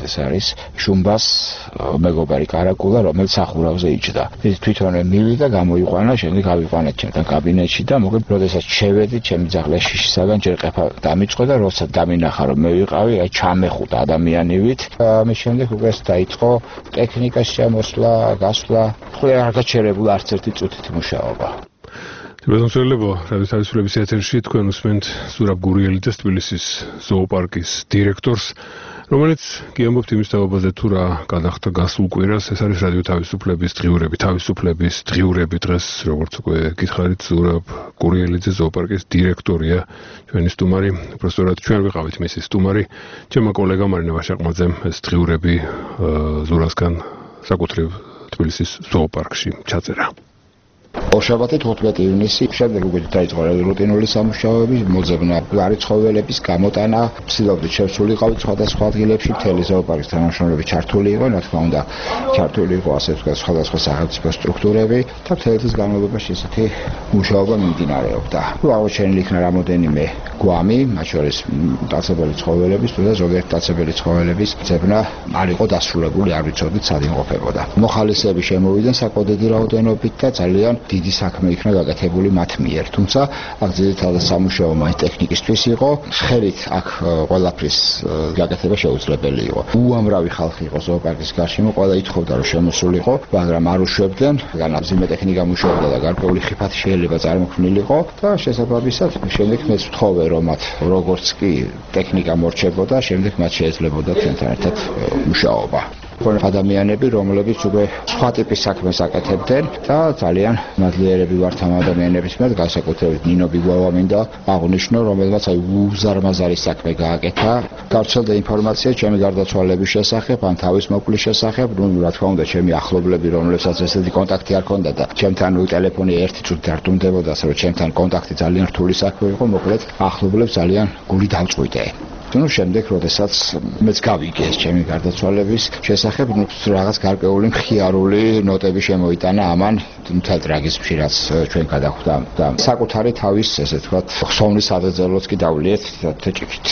ეს არის შუმბას მეგობარი კარაკულა, რომელიც სახურავზე იჯდა. ის თვითონვე მივიდა, გამოიყვანა, შემდეგ ავიყვანეთ ჩემთან კაბინეტში და მოკლედ, როდესაც შევედი, ჩემი ძაღლი შიშისაგან ჯერ ყეფა დამიწყო და როცა დამინახა, რომ მე ვიყავი, აი ჩამეხუტა ადამიანივით. ამის შემდეგ უკვე დაიწყო ტექნიკის შემოსვლა, გასვლა, ყველა არ გაჩერებულა არც ერთი წუთით მუშაობა. ბატონო, რადიო თავისუფლების ეთერში თქვენ უსმენთ ზურაბ გურიელიძეს, თბილისის ზოოპარკის დირექტორს, რომელიც გიამბობთ იმის თაობაზე თუ რა გადახდა გასულ კვირას. ეს არის რადიო თავისუფლების დღიურები დღეს, როგორც უკვე გითხარით, ზურაბ გურიელიძე ზოოპარკის დირექტორია, ჩვენი სტუმარი. უბრალოდ ჩვენ ვიყავით მისი სტუმარი. ჩემმა კოლეგამ მარინა ვაშაყმაძემ ეს დღიურები ზურასგან საკუთრივ თბილისის ზოოპარკში ჩაწერა. ორშაბათი 15 ივნისი შემდეგ უკვე დაიწყო რუტინული სამუშაოები, მოძებნა გვარი ცხოველების გამოტანა, ვცდილობდით შევსულიყავით სხვადასხვა ადგილებში, მთელი ზოოპარკის თანამშრომლები ჩართული იყო, რა თქმა უნდა, ჩართული იყო ასე ვთქვათ სხვადასხვა სახელმწიფო სტრუქტურები და მთელი წლის განმავლობაში ესეთი მუშაობა მიმდინარეობდა. აღმოჩენილი იქნა რამოდენიმე გვამი, მათ შორის მტაცებელი ცხოველების და ზოგიერთ მტაცებელი ცხოველების ძებნა არ იყო დასრულებული, არ ვიცოდით სად იმყოფებოდა. მოხალისეები შემოვიდნენ საკოდედი რაოდენობით და ძალიან დიდი საქმე იქნა გაკეთებული მათ მიერ, თუმცა აქ ძირითადად სამუშაო მაინც ტექნიკისთვის იყო, ხელით აქ ყველაფრის გაკეთება შეუძლებელი იყო. უამრავი ხალხი იყო ზოოპარკის გარშემო, ყველა ითხოვდა რომ შემოსულიყო, მაგრამ არ უშვებდნენ, განამზიმე ტექნიკა მუშაობდა და გარკვეული ხიფათი შეიძლება წარმოქმნილიყო და შესაბამისად შემდეგ მეც ვთხოვე რომ მათ როგორც კი ტექნიკა მორჩებოდა, შემდეგ მათ შეეძლებოდა ჩვენთან ერთად მუშაობა. ადამიანები, რომლებიც უკვე სხვა ტიპის საქმეს აკეთებდნენ და ძალიან მადლიერები ვართ ამ ადამიანების მიერ, განსაკუთრებით ნინო ბიგვავა მინდა აღნიშნო, რომელმაც აი უზარმაზარი საქმე გააკეთა. გავრცელდა ინფორმაცია ჩემი გარდაცვალების შესახებ, ან თავის მოკვლის შესახებ, რა თქმა უნდა, ჩემი ახლობლები, რომლებსაც ესეთი კონტაქტი არ ჰქონდა და ჩემთან ტელეფონი ერთი წუთი დარდუნდებოდა, რომ ჩემთან კონტაქტი ძალიან რთული საქმე იყო, მოკლედ ახლობლებს ძალიან გული დავწყვიტე. ну შემდეგ როდესაც მეც გავიგე ეს ჩემი გარდაცვალების შესახებ რაღაც გარკვეული მხიარული ნოტები შემოიტანა ამან მთელ ტრაგიზმში რაც ჩვენ გადახვდა და საკუთარი თავის ესე ვთქვათ ხსოვნის ადრეწელოც კი დავლიეთ თეჭიქით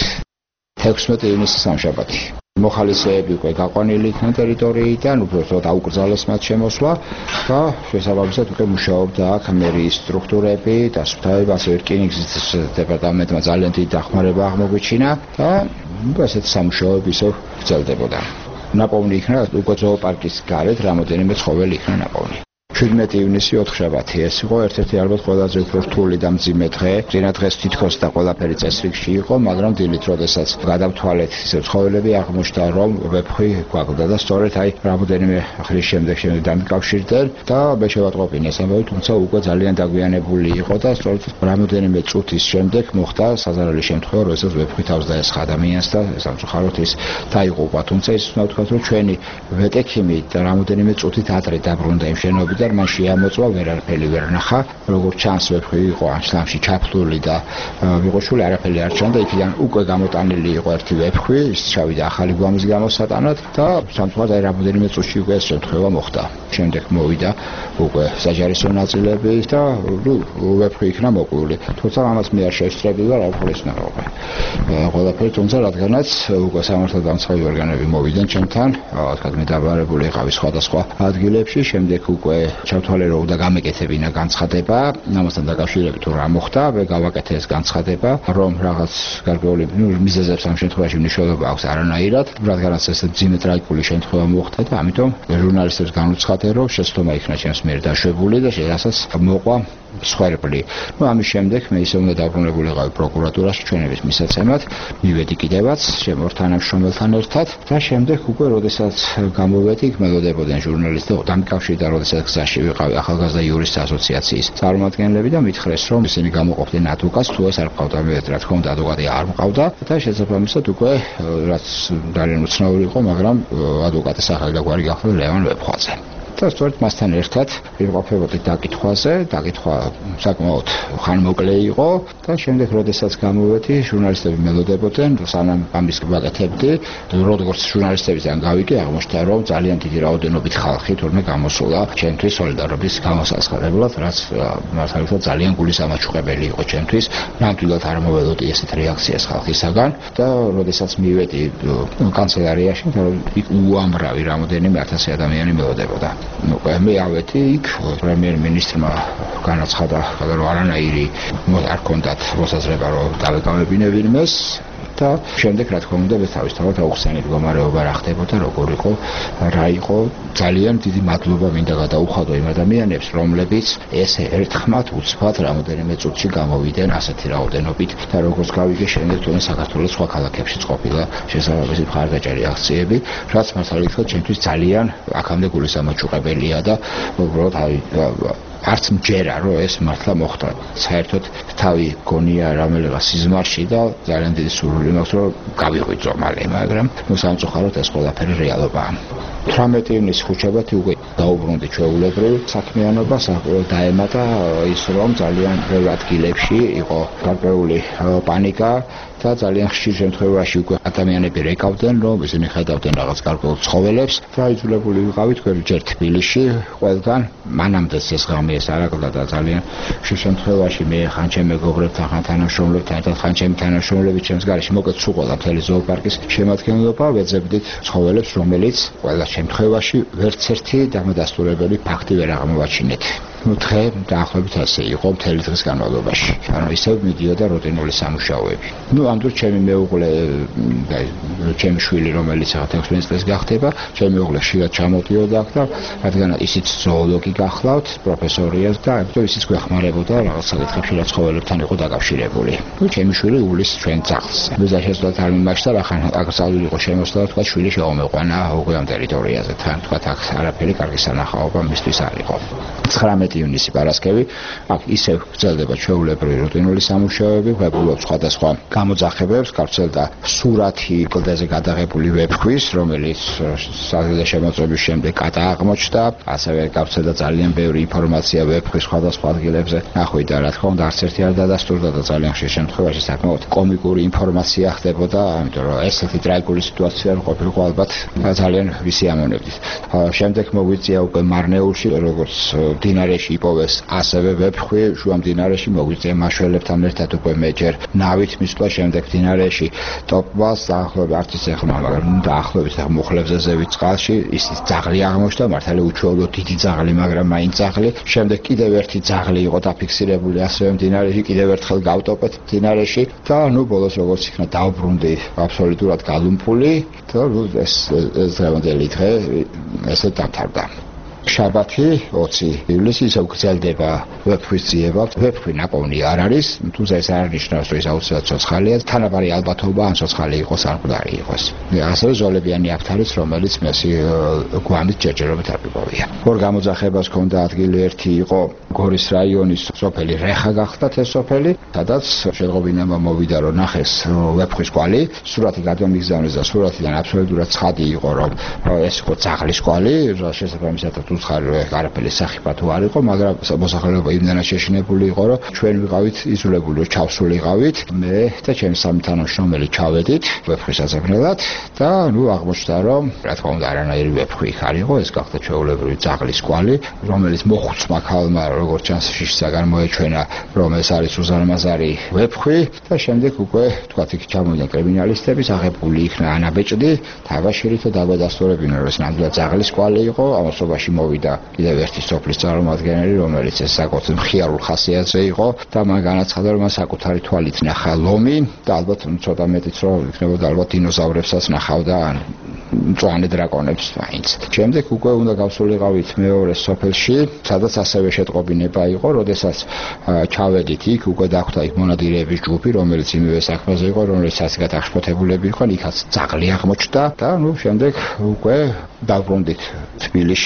16 ივნისის სამშაბათი მოხალისეები უკვე გაყვანილი იქნენ ტერიტორიიდან, უბრალოდ აუკრძალეს მათ შემოსვლა და შესაბამისად უკვე მუშაობდა აქ მერიის სტრუქტურები, დასუფთავება, ასევე რკინიგზის დეპარტამენტმა ძალიან დიდი დახმარება აღმოგვიჩინა და ესეთი სამუშაოები ისევ გრძელდებოდა. ნაპოვნი იქნა უკვე ზოოპარკის გარეთ რამოდენიმე ცხოველი იქნა ნაპოვნი. 17 ივნისი 4 შაბათი ეს იყო ერთ-ერთი ალბათ ყველაზე უფრო რთული და მძიმე დღე. წინა დღეს თითქოს და ყველაფერი წესრიგში იყო, მაგრამ დილით როდესაც გადავთვალეთ ისე ცხოველები აღმოჩნდა რომ ვეფხვი გვაკლდა და სწორედ აი რამოდენიმე ხრის შემდეგ დამიკავშირდნენ და მე შევატყობინე ეს ამბავი, თუმცა უკვე ძალიან დაგვიანებული იყო და სწორედ რამოდენიმე წუთის შემდეგ მოხდა საზარელი შემთხვევა, როდესაც ვეფხვი თავს დაესხა ადამიანს და სამწუხაროდ ის დაიღუპა. თუმცა ის უნდა ვთქვათ, რომ ჩვენი ვეტექიმი და რამოდენიმე წუთით ადრე დაბრუნდა იმ შენობიდან მან შეამოწვა, ვერაფერი ვერ ნახა, როგორც ჩანს ვეფხვი იყო ამ შლამში ჩაფლული და მიყოშული არაფერი არ ჩანდა, იქიდან უკვე გამოტანილი იყო ერთი ვეფხვი, ის ჩავიდა ახალი გვამის გამოსატანად და სამწუხაროდ აი რამოდენიმე წუთში უკვე ეს შემთხვევა მოხდა. შემდეგ მოვიდა უკვე საჯარისო ნაწილები და ვეფხვი იქნა მოკლული. თუმცა ამას მე არ შევსწრებილა რა უფრო ეს ნაყოფი. ყველაფერი თუმცა რადგანაც უკვე სამართალდამცავი ორგანოები მოვიდნენ ჩემთან, თქვათ მე დაბარებული იყავი სხვადასხვა ადგილებში, შემდეგ უკვე ჩავთვალე რომ უნდა გამეკეთებინა განცხადება, ამასთან დაკავშირებით რა მოხდა, მე გავაკეთე ეს განცხადება, რომ რაღაც გარკვეული მიზეზებს ამ შემთხვევაში მნიშვნელობა აქვს არანაირად, რადგანაც ეს ძიმე ტრაგიკული შემთხვევა მოხდა და ამიტომ ჟურნალისტებს განუცხადე, რომ შეცდომა იქნა ჩემს მიერ დაშვებული და შესაძაც მოყვა სხვერპლი. ამის შემდეგ მე ისე უნდა დაბრუნებულიყავი პროკურატურაში ჩვენების მისაცემად, მივედი კიდევაც შემორ თანამშრომელთან ერთად და შემდეგ უკვე როდესაც გამოვედი, მელოდებოდნენ ჟურნალისტები დამკავშირდა, როდესაც გზაში ვიყავი ახალგაზრდა იურისტთა ასოციაციის წარმომადგენლები და მითხრეს, რომ ისინი გამოყოფდნენ ადვოკატს, თუ ეს არ მყავდა, მე რა თქმა უნდა ადვოკატი არ მყავდა და შესაბამისად უკვე რაც ძალიან უცნაური იყო, მაგრამ ადვოკატის სახელი და გვარი გახდა ლევან ვეფხვაძე. და სწორედ მასთან ერთად ვიმყოფებოდით დაკითხვაზე, დაკითხვა საკმაოდ ხანმოკლე იყო და შემდეგ როდესაც გამოვედი, ჟურნალისტები მელოდებოდნენ, სანამ ამის გაკეთებდი, როგორც ჟურნალისტებიდან გავიგე, აღმოჩნდა, რომ ძალიან დიდი რაოდენობით ხალხი თურმე გამოსულა ჩემთვის სოლიდარობის გამოსასყარებლად, რაც მართალია ძალიან გულისამაჩუყებელი იყო ჩემთვის. ნამდვილად არ მოველოდი ესეთ რეაქციას ხალხისაგან და როდესაც მივედი კანცელარიაში, უამრავი რამოდენიმე 1000 ადამიანი მელოდებოდა. მე ავედი იქ, პრემიერ-მინისტრმა განაცხადა, რომ არანაირი არ ჰქონდათ მოსაზრება, რომ დავეკავებინებინ მას და შემდეგ რა თქმა უნდა თავისთავად აუხსენი მდგომარეობა რა ხდებოდა, როგორ იყო, რა იყო. ძალიან დიდი მადლობა მინდა გადაუხადო იმ ადამიანებს, რომლებიც ესე ერთხმად უცბად რამოდენიმე წუთში გამოვიდნენ ასეთი რაოდენობით და როგორც გავიგე, შემდეგ თუნდაც საქართველოს სხვა ქალაქებშიც ყოფილა შესაბამისი მხარდაჭერი აქციები, რაც მართალია ჩემთვის ძალიან აქამდე გულისამაჩუყებელია და უბრალოდ არც მჯერა, რომ ეს მართლა მოხდა. საერთოდ თავი გონია რომელიღა სიზმარში და ძალიან დიდი სურვილი მაქვს, რომ გავიღვიძო მალე, მაგრამ სამწუხაროდ ეს ყველაფერი რეალობაა. 18 ივნისს ხუთშაბათი უკვე დაუბრუნდი ჩვეულებრივ საქმიანობას, დაემატა ის, რომ ძალიან ბევრ ადგილებში იყო გარკვეული პანიკა და ძალიან ხშირ შემთხვევაში უკვე ადამიანები რეკავდნენ, რომ ისინი ხედავდნენ რაღაც გარკვეულ ცხოველებს და იძულებული ვიყავით ჯერ თბილისში ყველგან, მანამდეც ეს ღამე ეს არაკლდა და ძალიან ხშირ შემთხვევაში მე ხან ჩემ მეგობრებთან, ხან თანამშრომლებთან ერთად, ხან ჩემი თანამშრომლები ჩემს გარეშე მოკლედ სულ ყველა მთელი ზოოპარკის შემადგენლობა ვეძებდით ცხოველებს, რომელიც ყველა შემთხვევაში ვერც ერთი დამადასტურებელი ფაქტი ვერ აღმოვაჩინეთ. დღე დაახლოებით ასე იყო მთელი დღის განმავლობაში. ანუ ისევ მიდიოდა რუტინული სამუშაოები. ამ დროს ჩემი მეუღლე და ჩემი შვილი, რომელიც 16 წელს გახდება, ჩემი მეუღლე ხშირად ჩამოდიოდა აქ და რადგან ისიც ზოოლოგი გახლავთ, პროფესორია და ამიტომ ისიც გვეხმარებოდა რაღაც საკითხებში, რაც ცხოველებთან იყო დაკავშირებული. ჩემი შვილი უვლის ჩვენ ძაღლს. მიზა შესაძლოა არ მიმაჩნდა, რახან აქ ძალილი იყო შემოსვლა, თქვა შვილი შეომეყვანა უკვე ამ ტერიტორიაზე. თან თქვა აქ არაფერი კარგი სანახაობა მისთვის არ იყო. 19 ივნისი პარასკევი, აქ ისევ გრძელდება ჩვეულებრივი რუტინული სამუშაოები, ვებულობ სხვადასხვა გამოძახებებს, გავრცელდა სურათი კლდეზე გადაღებული ვეფხვის, რომელიც საზედა შემოწმების შემდეგ გადააღმოჩნდა, ასევე გავრცელდა ძალიან ბევრი ინფორმაცია ვეფხვის სხვადასხვა ადგილებზე. ნახვით და რა თქმა უნდა არც ერთი არ დადასტურდა და ძალიან ხშირ შემთხვევაში საკმაოდ კომიკური ინფორმაცია ხდებოდა, ამიტომ რომ ესეთი ტრაგიკული სიტუაცია არ ყოფილიყო ალბათ ძალიან ვისიამოვნებდით. შემდეგ მოგვიწია უკვე მარნეულში, როგორც მდინარეში იპოვეს ასევე ვეფხვი, შუა მდინარეში მოგვიწია მაშველებთან ერთად უკვე მე ჯერ ნავით მისვლა, შემდეგ მდინარეში ტოპვას დაახლოებით არც ისე ხმა, მაგრამ დაახლოებით მუხლებზე ზევით წყალში ისიც ძაღლი აღმოჩნდა, მართალია უჩვეულო დიდი ძაღლი, მაგრამ მაინც ძაღლი. შემდეგ კიდევ ერთი ძაღლი იყო დაფიქსირებული ასევე მდინარეში, კიდევ ერთხელ გავტოპეთ მდინარეში და ბოლოს როგორც იქნა დავბრუნდი აბსოლუტურად გალუმფული და ეს დღევანდელი დღე ესე დამთავრდა. შაბათი 20 ივლისი ისევ გრძელდება ვეფხვის ძიება. ვეფხვი ნაპოვნი არ არის, თუმცა ეს არ ნიშნავს, რომ ის აუცილებლად ცოცხალია. თანაბარი ალბათობა ან ცოცხალი იყოს, ან მკვდარი იყოს. ასევე ზოლებიანი აფთარიც, რომელიც მესი გვამით ჯერჯერობით არ ვიპოვია. ორ გამოძახებას ჰქონდა ადგილი, ერთი იყო გორის რაიონის სოფელი რეხა გახდათ ეს სოფელი, სადაც შეღობინებმა მოვიდა, რომ ნახეს ვეფხვის კვალი, სურათი გადამიგზავნეს და სურათიდან აბსოლუტურად ცხადი იყო, რომ ეს იყო ძაღლის კვალი, შესაბამისად უცხარი არაფერი სახიფათო არ იყო, მაგრამ მოსახლეობა იმდანაც შეშინებული იყო, რომ ჩვენ ვიყავით იძულებული, რომ ჩავსულიყავით. მე და ჩემი სამი თანამშრომელი ჩავედით ვეფხვის აზევნელად და აღმოჩნდა, რომ რა თქმა უნდა არანაირი ვეფხვი იქ არ იყო, ეს გახდა ჩვეულებრივი ძაღლის კვალი, რომელიც მოხუცმა ქალმა როგორც ჩანს შიშისაგან მოეჩვენა, რომ ეს არის უზარმაზარი ვეფხვი და შემდეგ უკვე თქვათ იქ ჩამოვიდნენ კრიმინალისტები, აღებული იქნა ანაბეჭდი, თაბაშირით და დაბადასტურებინა, რომ ეს ნამდვილად ძაღლის კვალი იყო. ამასობაში მოვიდა კიდევ ერთი სოფლის წარმომადგენელი, რომელიც ეს საკუთარ მხიარულ ხასიათზე იყო და მან განაცხადა, რომ მას საკუთარი თვალით ნახა ლომი და ალბათ ცოტა მეტიც რომ იქნებოდა ალბათ დინოზავრებსაც ნახავდა ან მწვანე დრაკონებს მაინც. შემდეგ უკვე უნდა გავსულიყავით მეორე სოფელში, სადაც ასევე შეტყობინება იყო, როდესაც ჩავედით იქ, უკვე დახვდა იქ მონადირეების ჯგუფი, რომელიც იმივე საქმეზე იყო, რომელიც ასეთ აღშფოთებულები იყვნენ, იქაც ძაღლი აღმოჩნდა და შემდეგ უკვე დავბრუნდით თბილისში,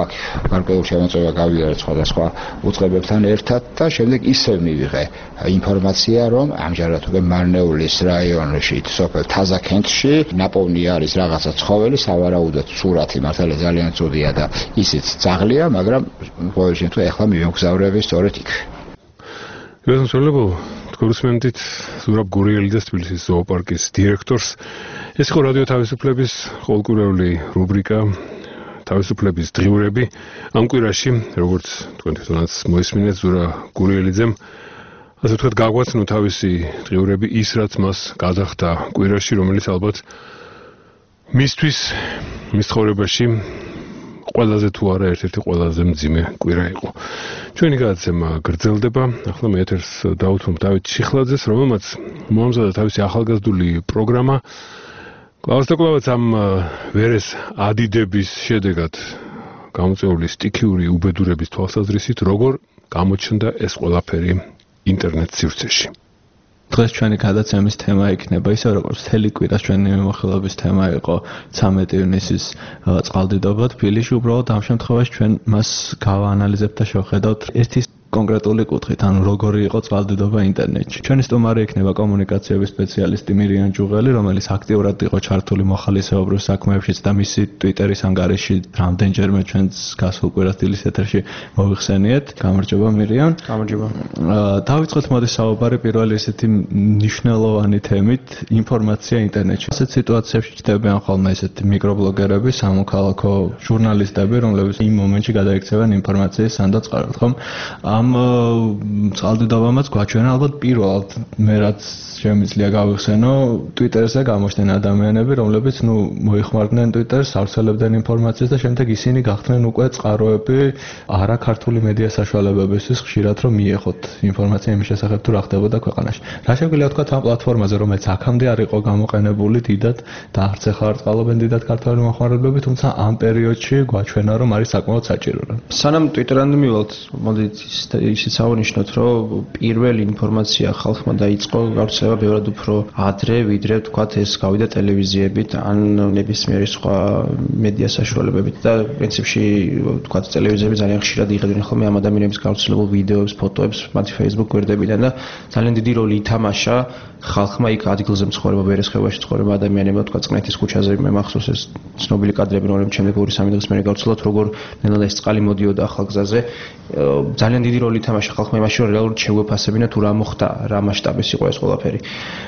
აქ გარკვეული შემოწმება გავიარე სხვადასხვა უწყებებთან ერთად და შემდეგ ისევ მივიღე ინფორმაცია, რომ ამჟამად უკვე მარნეულის რაიონში, სოფელ თაზაკენტში ნაპოვნი არის რაღაცა ცხოველი, სავარაუდოდ სურათი მართალია ძალიან ცუდია და ისიც ძაღლია, მაგრამ ყოველ შემთხვევაში ახლა მივემგზავრები სწორედ იქ. გასასვლელო გულისმენდით ზურაბ გურიელიძეს თბილისის ზოოპარკის დირექტორს. ეს იყო რადიო თავისუფლების ყოველკვირეული რუბრიკა თავისუფლების დღიურები. ამ კვირაში, როგორც თქვენ თვითონაც მოისმინეთ, ზურაბ გურიელიძემ ასე ვთქვათ გაგვაცნო თავისი დღიურები ის რაც მას გაძახდა კვირაში, რომელიც ალბათ მისთვის მის ცხოვრებაში ყველაზე თუ არა ერთ-ერთი ყველაზე მძიმე კვირა იყო. ჩვენი გადაცემა გრძელდება. ახლა მე ეთერს დავუთმობ დავით ჩიხლაძეს, რომელმაც მოამზადა თავისი ახალგაზრდული პროგრამა. კლავს და კლავაც ამ ვერეს ადიდების შედეგად გამოწვეული სტიქიური უბედურების თვალსაზრისით, როგორ გამოჩნდა ეს ყველაფერი ინტერნეტ სივრცეში. დღეს ჩვენი გადაცემის თემა იქნება ისე როგორც მთელი კვირას ჩვენი მიმოხილვების თემა იყო 13 ივნისის წყალდიდობა თბილისში. უბრალოდ ამ შემთხვევაში ჩვენ მას გავაანალიზებთ და შევხედავთ ერთის კონკრეტული კუთხით, ანუ როგორი იყო წყალდიდობა ინტერნეტში. ჩვენი სტუმარი იქნება კომუნიკაციების სპეციალისტი მირიან ჯუღელი, რომელიც აქტიურად იყო ჩართული მოხალისეობრივ საქმეებშიც და მისი ტვიტერის ანგარიში რამდენჯერმე ჩვენს გასულ კვირას დილის ეთერში მოიხსენიეთ. გამარჯობა მირიან. გამარჯობა. დავიწყოთ მოდი საუბარი პირველი ესეთი მნიშვნელოვანი თემით, ინფორმაცია ინტერნეტში. ასეთ სიტუაციებში ჩნდებიან ხოლმე ესეთი მიკრობლოგერები, სამოქალაქო ჟურნალისტები, რომლებიც იმ მომენტში გადაიქცევენ ინფორმაციის სანდოწყაროდ, ხომ? ამ წყალდიდობამაც გვაჩვენა ალბათ პირველად მე რაც შემიძლია გავიხსენო ტვიტერზე გამოჩნდნენ ადამიანები, რომლებიც მოიხმარდნენ ტვიტერს, ავრცელებდნენ ინფორმაციას და შემდეგ ისინი გახდნენ უკვე წყაროები არა ქართული მედია საშუალებებისთვის ხშირად რომ მიეხოთ ინფორმაცია იმის შესახებ თუ რა ხდებოდა ქვეყანაში. რა შეგვიძლია ვთქვათ ამ პლატფორმაზე, რომელიც აქამდე არ იყო გამოყენებული დიდად და არც ახლა არ წყალობენ დიდად ქართველი მოხმარებლები, თუმცა ამ პერიოდში გვაჩვენა რომ არის საკმაოდ საჭირო. სანამ ტვიტერამდე მივალთ, მოდით ისიც ავნიშნოთ, რომ პირველი ინფორმაცია ხალხმა დაიწყო გავრცელება ბევრად უფრო ადრე, ვიდრე თქვათ ეს გავიდა ტელევიზიებით ან ნებისმიერი სხვა მედია საშუალებებით და პრინციპში თქვათ ტელევიზიები ძალიან ხშირად იღებდნენ ხოლმე ამ ადამიანების გავრცელებულ ვიდეოებს, ფოტოებს მათი Facebook გვერდებიდან და ძალიან დიდი როლი ითამაშა ხალხმა იქ ადგილზე მცხოვრება ვერესხევაში მცხოვრება ადამიანებმა თქვათ წყნეთის ქუჩაზე მე მახსოვს ეს ცნობილი კადრები, რომლებიც შემდეგ 2-3 დღის მერე გავცელოთ, როგორ ნელა ეს წყალი მოდიოდა ახალგზაზე. ძალიან დიდი როლი ითამაშა ხალხმა იმაში, რომ რეალურად შეუეფასებინა თუ რა მოხდა, რა მასშტაბის იყო ეს ყველაფერი.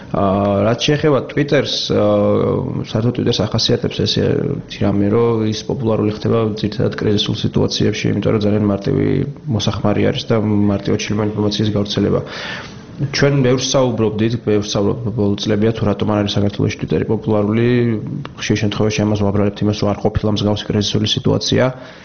რაც შეეხება ტვიტერს, საერთოდ ტვიტერს ახასიათებს ეს რამე, რომ ის პოპულარული ხდება ძირითადად კრიზისულ სიტუაციებში, იმიტომ რომ ძალიან მარტივი მოსახმარი არის და მარტივად შეიძლება ინფორმაციის გავრცელება. ჩვენ ბევრს საუბრობდით, ბოლო წლებია თუ რატომ არ არის საქართველოში ტვიტერი პოპულარული, ხშირ შემთხვევაში ამას ვაბრალებთ იმას, რომ არ ყოფილა მსგავსი კრიზისული სიტუაცია.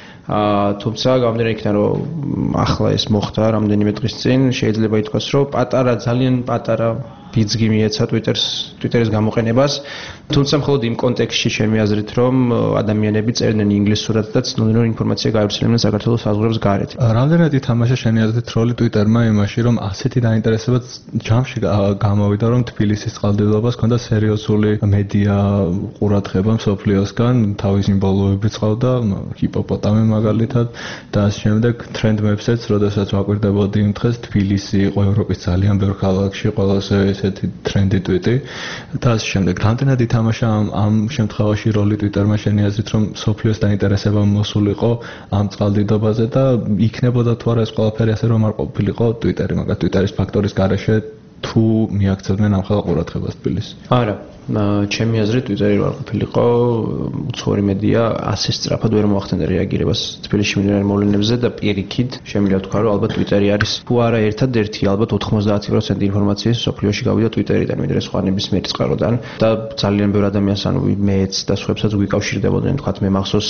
თუმცა გამომდინარე იქიდან რომ ახლა ეს მოხდა რამდენიმე დღის წინ, შეიძლება ითქვას, რომ ძალიან პატარა ბიძგი მიეცა ტვიტერის გამოყენებას, თუმცა მხოლოდ იმ კონტექსტში ჩემი აზრით, რომ ადამიანები წერდნენ ინგლისურად და ცნობდნენ, რომ ინფორმაცია გაივრცელებდნენ საქართველოს საზღვრებს გარეთ. რამდენად ითამაშა შენი აზრით როლი ტვიტერმა იმაში, რომ ასეთი დაინტერესება ჯამში გამოვიდა, რომ თბილისის წყალდიდობას ჰქონდა სერიოზული მედია ყურადღება მსოფლიოსგან, თავის სიმბოლოები წყავდა, ჰიპოპოტამი მაგალითად და ამ შემდეგ ტრენდ მეფსეც, როდესაც ვაკვირდებოდი იმ დღეს, თბილისი იყო ევროპის ძალიან ბევრ ქალაქში ყველაზე ესეთი ტრენდი ტვიტი და ამ შემდეგ რამდენად ითამაშა ამ შემთხვევაში როლი ტვიტერმა შენი აზრით, რომ მსოფლიოს დაინტერესება მოსულიყო ამ წყალდიდობაზე და იქნებოდა თუ არა ეს ყველაფერი ასე რომ არ ყოფილიყო ტვიტერი, მაგრამ ტვიტერის ფაქტორის გარეშე თუ მიაქცევდნენ ამ ხალხ ყურადღებას თბილისს? არა, ჩემი აზრით ტვიტერი არ ყოფილიყო უცხოური მედია ასე სწრაფად ვერ მოახდენდა რეაგირებას თბილისში მიმდინარე მოვლენებზე და პირიქით შემიძლია ვთქვა, რომ ალბათ ტვიტერი არის თუ არა ერთადერთი, ალბათ 90% ინფორმაციის სოფლიოში გავიდა ტვიტერიდან, ვიდრე სხვა ნებისმიერი წყაროდან და ძალიან ბევრ ადამიანს, ანუ მეც და სხვაებსაც გვიკავშირდებოდნენ, თქვათ მე მახსოვს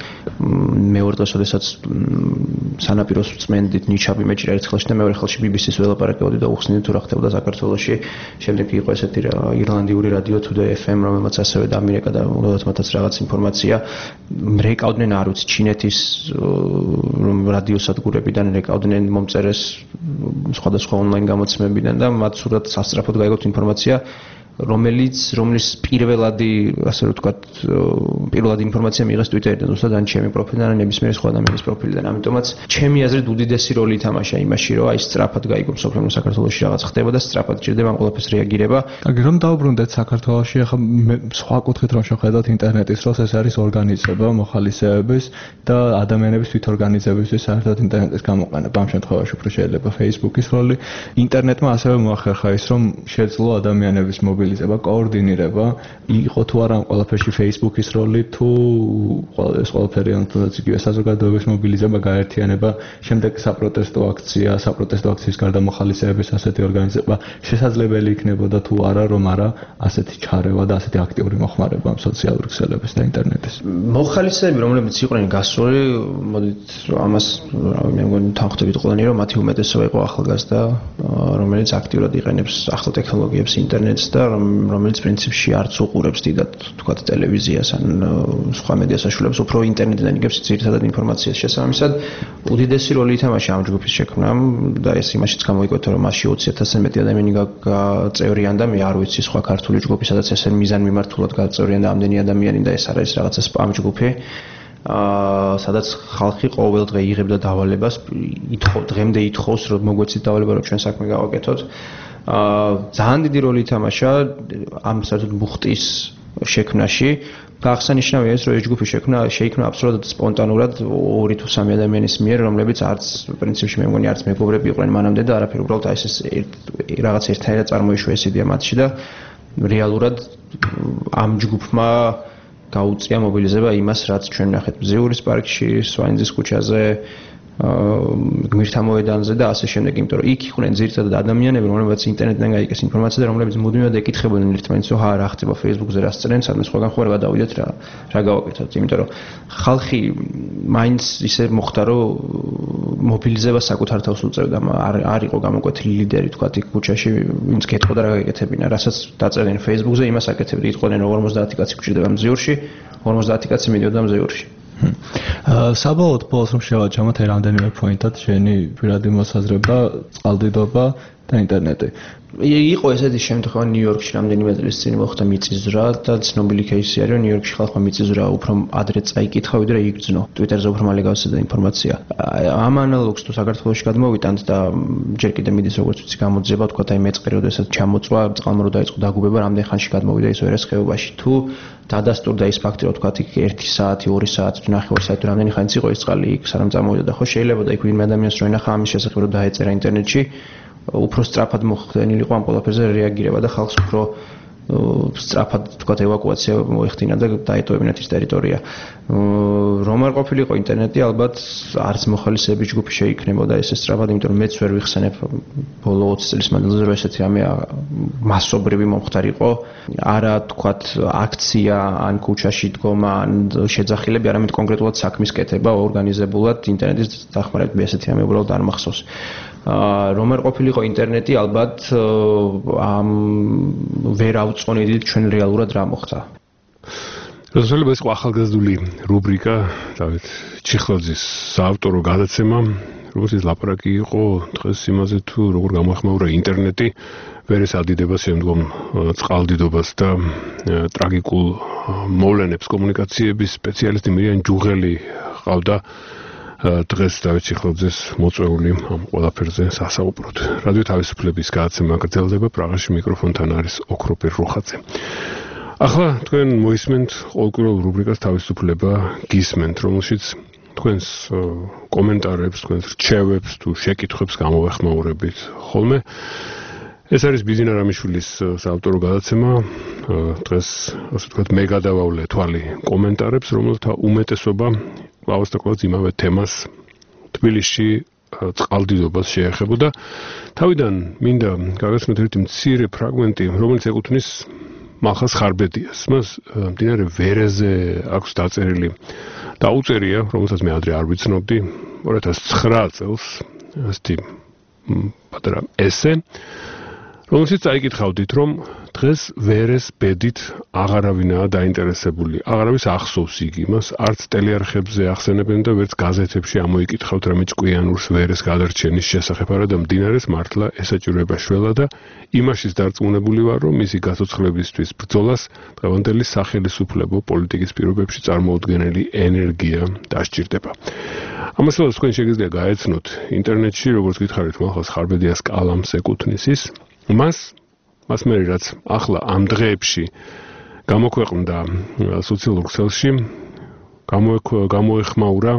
მეორე დღეს, როდესაც სანაპიროს წმენდით ნიჩაბი მეჭირა ერთ ხელში და მეორე ხელში BBC-ს ველაპარაკებოდი და უხსნიდი თუ რა ხდებოდა საქართველოში. შემდეგ იყო ესეთი ირლანდიური რადიო Today FM, რომელმაც ასევე დამირეკა და უნდათ მათაც რაღაც ინფორმაცია რეკავდნენ, არ ვიცი, ჩინეთის რადიოსადგურებიდან რეკავდნენ მომწერეს სხვადასხვა ონლაინ გამოცემებიდან და მათ სურათ სასწრაფოდ გაიგოთ ინფორმაცია რომელიც პირველადი, ასე რომ ვთქვათ, პირველადი ინფორმაცია მიიღეს Twitter-დან, უბრალოდ ან ჩემი პროფილიდან, ან ნებისმიერი სხვა ადამიანის პროფილიდან. ამიტომაც ჩემი აზრით უდიდესი როლი ითამაშა იმაში, რომ აი სწრაფად გაიგო მსოფლიო საქართველოში რაღაც ხდება და სწრაფად ჭირდება ამ ყველაფერს რეაგირება. აგი რომ დავბრუნდეთ საქართველოში, ახლა სხვა კუთხით რომ შევხედოთ ინტერნეტის როლს, ეს არის ორგანიზება მოხალისეების და ადამიანების თვითორგანიზებისთვის საერთოდ ინტერნეტის გამოყენება. ამ შემთხვევაში უფრო შეიძლება Facebook-ის როლი. ინტერნეტმა ასევე მოახერხა ის, რომ შეძლო ადამიანების მობილიზება, კოორდინირება, იყო თუ არა ამ ყველაფერში Facebook-ის როლი, თუ ეს ყველაფერი ან თუნდაც იგივე საზოგადოების მობილიზება, გაერთიანება, შემდეგ საპროტესტო აქციის გარდა მოხალისეების ასეთი ორგანიზება შესაძლებელი იქნებოდა თუ არა, რომ არა ასეთი ჩარევა და ასეთი აქტიური მოხმარება ამ სოციალურ ქსელების და ინტერნეტის. მოხალისეები, რომლებიც იყვნენ გასული, მოდით ამას მე მგონი თანხმდებით ყველანი, რომ მათი უმეტესობა იყო ახალგაზრდა, რომელიც აქტიურად იყენებს ახალ ტექნოლოგიებს, ინტერნეტს და რომელიც პრინციპში არც უყურებს დიდად, თქვათ, ტელევიზიას ან სხვა მედია საშუალებებს, უფრო ინტერნეტიდან იგებს ძირითადად ინფორმაციას. შესაბამისად, უდიდესი როლი ითამაშა ამ ჯგუფის შექმნამ და ეს იმაშიც გამოიკვეთა, რომ მასში 20,000-ზე მეტი ადამიანი გაწევრიან და მე არ ვიცი სხვა ქართული ჯგუფი, სადაც ესე მიზანმიმართულად გაწევრიან და ამდენი ადამიანი და ეს არის რაღაცა სპამ ჯგუფი. სადაც ხალხი ყოველ დღე იღებდა დავალებას, დღემდე ითხოვს, რომ მოგვეცით დავალება, რომ ჩვენ საქმე გავაკეთოთ. ძალიან დიდი როლი ითამაშა ამ საერთოდ მუხტის შექმნაში. აღსანიშნავია ეს, რომ ეს ჯგუფი შეიქმნა აბსოლუტურად სპონტანურად 2 თუ 3 ადამიანის მიერ, რომლებიც არც პრინციპში მე მგონი არც მეგობრები იყვნენ მანამდე და არაფერი, უბრალოდ აი ეს რაღაც ერთნაირად წარმოიშვა ეს იდეა მათში და რეალურად ამ ჯგუფმა გაუწია მობილიზება იმას, რაც ჩვენ ნახეთ მზიურის პარკში, სვანიძის ქუჩაზე, გმირთა მოედანზე და ასე შემდეგ, იმიტომ რომ იქ იყვნენ ძირითადად ადამიანები, რომლებიც ინტერნეტიდან გაიგეს ინფორმაცია და რომლებიც მუდმივად ეკითხებოდნენ ერთმანეთს, რომ რა ხდება Facebook-ზე, რა სწრენ, სადმე სხვაგან ხوار გადავიდეთ რა გავაკეთოთ, იმიტომ რომ ხალხი მაინც ისე მოხდა, რომ მობილიზება საკუთარ თავს უწევდა, არ იყო გამოკვეთილი ლიდერი, თქვა იქ ქუჩაში, ვინც გეტყოდა რა გაიგეთებინა, რასაც დაწერდნენ Facebook-ზე, იმას აკეთებდნენ, იტყოდნენ რომ 50 კაცი გვჭირდება მზიურში, 50 კაცი მიდიოდა მზიურში. საბოლოოდ ბოლოს რომ შევაჯამოთ აი რამდენიმე პოინტად შენი პირადი მოსაზრება, წყალდიდობა და ინტერნეტი. იყო ესეთი შემთხვევა ნიუ-იორკში რამდენიმე წლის წინ მოხდა მიწისძვრა და ცნობილი кейსი არის, რომ ნიუ-იორკში ხალხმა მიწისძვრა უფრო ადრე წაიკითხა, ვიდრე იგრძნო. Twitter-ზე უფრო მალე გავსედა ინფორმაცია. ამ ანალოგს თუ საქართველოში გადმოვიტანთ და ჯერ კიდე მიდის როგორც ვიცი გამოძება, თქვა აი მეწყერი, როდესაც ჩამოწვა, წყალმორო დაიწყო დაგუბება, რამდენ ხანში გადმოვიდა ის ვერას ხეობაში. თუ დადასტურდა ის ფაქტი, რომ თქვა იქ 1 საათი, 2 საათი, თუ 9 საათი, რამდენი ხანიც იყო ის წყალი იქ სანამ წამოვიდა და ხო შეიძლება და იქ ვინმე ადამიანს რო ენახა ამის შესახებ რომ დაეწერა ინტერნეტში უფრო სწრაფად მოხდენილიყო ამ ყველაფერზე რეაგირება და ხალხს უფრო სწრაფად თქვა ევაკუაცია მოეხდინა და დაეტოვებინათ ის ტერიტორია. რომ არ ყოფილიყო ინტერნეტი, ალბათ არც მოხალისეების ჯგუფი შეიქმნებოდა ესე სწრაფად, იმიტომ რომ მეც ვერ ვიხსენებ ბოლო 20 წლის მანძილზე რომ ესეთი რამე მასობრივი მომხდარიყო. არა თქვათ აქცია ან ქუჩაში დგომა ან შეძახილები, არამედ კონკრეტულად საქმის კეთება ორგანიზებულად ინტერნეტის დახმარებით, ესეთი რამე უბრალოდ არ მახსოვს. რომ არ ყოფილიყო ინტერნეტი, ალბათ ამ ვერ ავწონიდით ჩვენ რეალურად რა მოხდა. როდესაც ეს ახალგაზრდული რუბრიკა დავით ჩიხლაძის საავტორო გადაცემა, როგორც ლაპარაკი იყო დღეს იმაზე თუ როგორ გამოეხმაურა ინტერნეტი ვერეს ადიდებას შემდგომ წყალდიდობას და ტრაგიკულ მოვლენებს კომუნიკაციების სპეციალისტი მირიან ჯუღელი ყავდა დღეს დავით ჩიხლაძეს მოწვეული ამ ყველაფერზე სასაუბროდ. რადიო თავისუფლების გადაცემა გრძელდება, პრაღაში მიკროფონთან არის ოქროპერ როხაძე. ახლა თქვენ მოისმენთ ყოველკვირეულ რუბრიკას თავისუფლება გისმენთ, რომელშიც თქვენს კომენტარებს, თქვენს რჩევებს თუ შეკითხვებს გამოვეხმაურებით ხოლმე. ეს არის ბიზინა რამიშვილის საავტორო გადაცემა. დღეს ასე ვთქვათ, მე გადავავლე თვალი კომენტარებს, რომელთა უმეტესობა კლავს და კლავს იმავე თემას თბილისში წყალდიდობას შეეხებოდა. თავიდან მინდა გაგაცნოთ ერთი მცირე ფრაგმენტი, რომელიც ეკუთვნის მახას ხარბედიას. მას მდინარე ვერეზე აქვს დაწერილი დაუწერია, რომელსაც მე ადრე არ ვიცნობდი, 2009 წელს ასეთი პატარა ესე. რომელშიც წაიკითხავდით, რომ დღეს ვერეს ბედით აღარავინაა დაინტერესებული. აღარავის ახსოვს იგი მას, არც ტელეარხებზე ახსენებენ და ვერც გაზეთებში ამოიკითხავთ რამე ჭკვიანურს ვერეს გადარჩენის შესახებ, არადა მდინარეს მართლა ესაჭიროება შველა და იმაშიც დარწმუნებული ვარ, რომ მისი გაცოცხლებისთვის ბრძოლას დღევანდელი სახელისუფლებო პოლიტიკის პირობებში წარმოუდგენელი ენერგია დასჭირდება. ამას ყველას თქვენ შეგიძლია გაეცნოთ ინტერნეტში, როგორც გითხარით, მახალ ხარბედიას კალამს ეკუთვნის ის. მას მე რაც ახლა ამ დღეებში გამოქვეყნდა სოციალურ ქსელში, გამოეხმაურა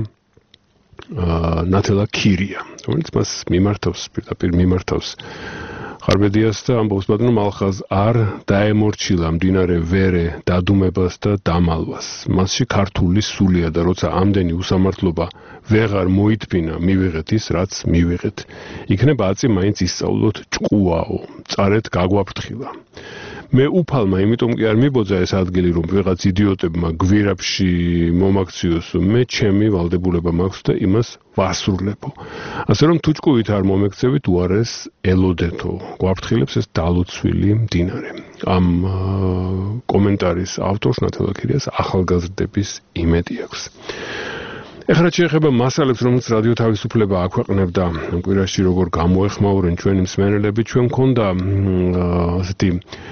ნათელა ქირია, რომელიც მას პირდაპირ მიმართავს ხარბედიას და ამბობს ბატონო მალხაზ არ დაემორჩილა მდინარე ვერე დადუმებას და დამალვას. მასში ქართული სულია და როცა ამდენი უსამართლობა ვეღარ მოითფინა, მივიღეთ ის, რაც მივიღეთ. იქნება აწი მაინც ისწავლოთ ჭკუაო, წარეთ გაგვაფრთხილა. მე უფალმა იმიტომ კი არ მიბოძა ეს ადგილი, რომ ვიღაც იდიოტებმა გვირაბში მომაქციოს, მე ჩემი ვალდებულება მაქვს და იმას ვასრულებო. ასე რომ თუ ჭკუით არ მომექცევით, უარეს ელოდეთო. გვაფრთხილებს ეს დალოცვილი მდინარე. ამ კომენტარის ავტორს ნათელა ქირიას ახალგაზრდების იმედი აქვს. ეხლა შეეხება მასალებს, რომელსაც რადიო თავისუფლება აქვეყნებდა ამ კვირაში, როგორ გამოეხმაურენ ჩვენი მსმენელები, ჩვენ მქონდა ასეთი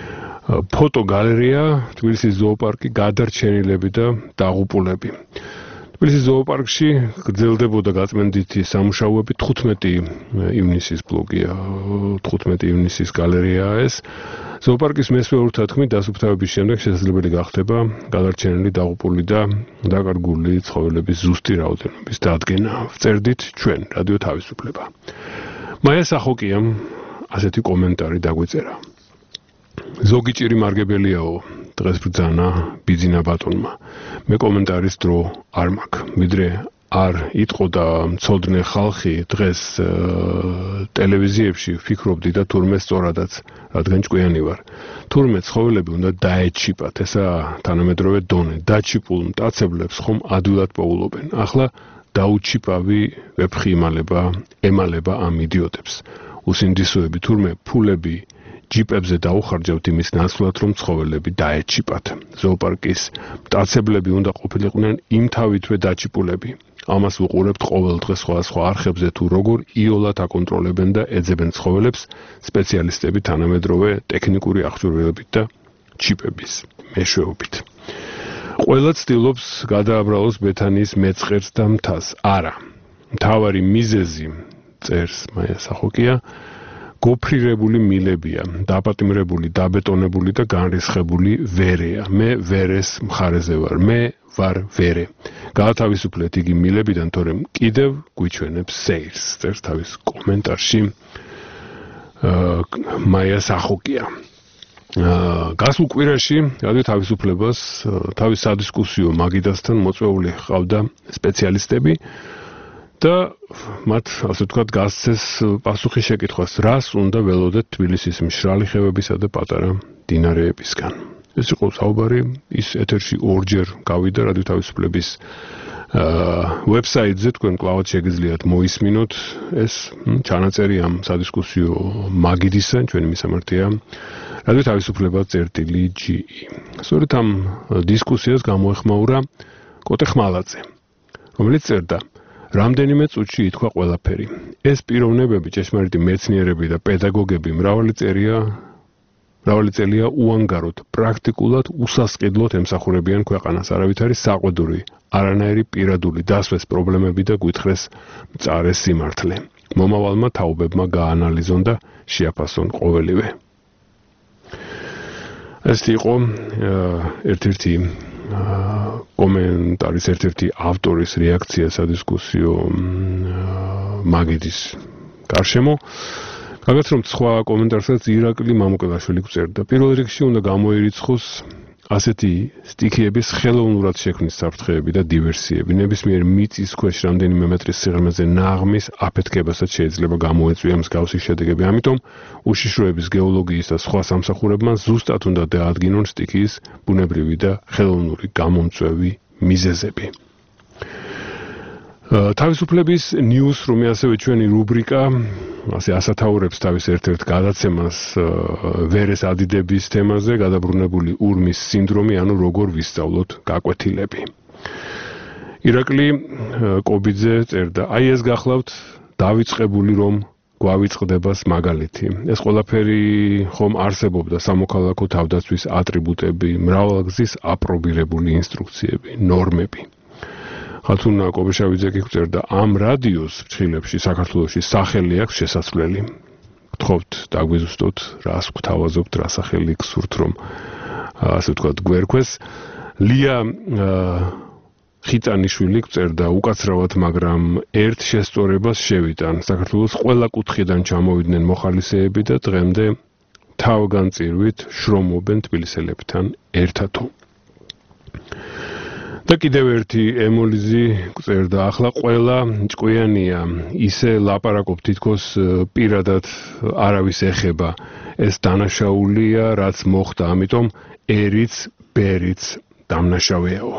ფოტოგალერეა, თბილისის ზოოპარკი, გადარჩენილები და დაღუპულები. თბილისის ზოოპარკში გრძელდებოდა გაწმენდითი სამუშაოები 15 ივნისის ბლოგია, 15 ივნისის გალერეაა ეს. ზოოპარკის მესვე ურთათქმით დასუფთავების შემდეგ შესაძლებელი გახდება გადარჩენილი, დაღუპული და დაკარგული ცხოველების ზუსტი რაოდენობის დადგენა. ვწერდით ჩვენ, რადიო თავისუფლება. მაია სახოკიამ ასეთი კომენტარი დაგვიწერა. ზოგი ჭირი მარგებელიაო, დღეს ბრძანა ბიძინა ბატონმა. მე კომენტარის დრო არ მაქვს. ვიდრე არ იტყოდა მცოდნე ხალხი დღეს ტელევიზიებში ვფიქრობდი და თურმე სწორადაც, რადგან ჭკვიანი ვარ. თურმე ცხოველები უნდა დაეჩიპათ, ესა თანამედროვე დონე. დაჩიპულ მტაცებლებს ხომ ადვილად პოულობენ. ახლა დაუჩიპავი ვეფხი ემალება ამ იდიოტებს. უსინდისოები თურმე ფულები ჯიპებზე დაუხარჯავთ იმის ნაცვლად, რომ ცხოველები დაეჩიპათ. ზოოპარკის მტაცებლები უნდა ყოფილიყვნენ იმთავითვე დაჩიპულები. ამას ვუყურებთ ყოველ დღე სხვადასხვა არხებზე თუ როგორ იოლად აკონტროლებენ და ეძებენ ცხოველებს სპეციალისტები თანამედროვე ტექნიკური აღჭურვილობით და ჩიპების მეშვეობით. ყველა ცდილობს გადააბრალოს ბეთანიის მეწყერს და მთას. არა. მთავარი მიზეზი წერს მაია სახოკია გოფრირებული მილებია, დაპატიმრებული, დაბეტონებული და განრისხებული ვერეა. მე ვერეს მხარეზე ვარ. მე ვარ ვერე. გაათავისუფლეთ იგი მილებიდან, თორემ კიდევ გვიჩვენებს სეირს. წერს თავის კომენტარში მაია სახოკია. გასულ კვირაში რადიო თავისუფლებას თავის სადისკუსიო მაგიდასთან მოწვეული ჰყავდა სპეციალისტები და მათ ასე ვთქვათ გასცეს პასუხი შეკითხვას, რას უნდა ველოდეთ თბილისის მშრალი ხევებისა და პატარა მდინარეებისგან. ეს იყო საუბარი, ის ეთერში ორჯერ გავიდა რადიო თავისუფლების ვებსაიტზე, თქვენ კლავად შეგიძლიათ მოისმინოთ ეს ჩანაწერი ამ სადისკუსიო მაგიდისა, ჩვენი მისამართია რადიო თავისუფლება.ge. სწორედ ამ დისკუსიას გამოეხმაურა კოტე ხმალაძე, რომელიც წერდა რამდენიმე წუთში ითქვა ყველაფერი. ეს პიროვნებები, ჭეშმარიტი მეცნიერები და პედაგოგები მრავალი წელია უანგაროდ, პრაქტიკულად უსასყიდლოდ ემსახურებიან ქვეყანას. არავით არის საყვედური, არანაირი პირადული დასვეს პრობლემები და გვითხრეს მწარე სიმართლე. მომავალმა თაობებმა გაანალიზონ და შეაფასონ ყოველივე. ეს იყო ერთ-ერთი კომენტარის ერთ-ერთი ავტორის რეაქცია სადისკუსიო მაგიდის გარშემო. გაგაც რომ სხვა კომენტარსაც ირაკლი მამუკელაშვილი გვწერდა. პირველ რიგში უნდა გამოირიცხოს ასეთი სტიქიების ხელოვნურად შექმნის საფრთხეები და დივერსიები. ნებისმიერ მიწის ქვეშ რამდენიმე მეტრის სიღრმეზე ნაღმის აფეთქებასაც შეიძლება გამოეწვია მსგავსი შედეგები. ამიტომ უშიშროების, გეოლოგიის და სხვა სამსახურებმა ზუსტად უნდა დაადგინონ სტიქიის ბუნებრივი და ხელოვნური გამომწვევი მიზეზები. თავისუფლების ნიუსრუმი, ასევე ჩვენი რუბრიკა ასე ასათაურებს თავის ერთ-ერთ გადაცემას ვერეს ადიდების თემაზე, გადაბრუნებული ურმის სინდრომი, ანუ როგორ ვისწავლოთ გაკვეთილები. ირაკლი კობიძე წერდა: "აი ეს გახლავთ დავიწყებული რომ გვავიწყდებას მაგალითი. ეს ყველაფერი ხომ არსებობდა სამოქალაქო თავდაცვის ატრიბუტები, მრავალგზის აპრობირებული ინსტრუქციები, ნორმები." ხათუნა კობეშავიძე კი წერდა: "ამ რადიოს ფრჩხილებში საქართველოში სახელი აქვს შესასვლელი. გთხოვთ დაგვიზუსტოთ, რას გვთავაზობთ, რა სახელი გსურთ, რომ ასე ვთქვათ გვერქვეს." ლია ხიტანიშვილი წერდა: "უკაცრავად, მაგრამ ერთ შესწორებას შევიტან. საქართველოს ყველა კუთხიდან ჩამოვიდნენ მოხალისეები და დღემდე თავგანწირვით შრომობენ თბილისელებთან ერთადო." და კიდევ ერთი ემოლიზი წერდა: "ახლა ყველა ჭკვიანია, ისე ლაპარაკობ თითქოს პირადად არავის ეხება. ეს დანაშაულია, რაც მოხდა, ამიტომ ერიც, ბერიც დამნაშავეაო."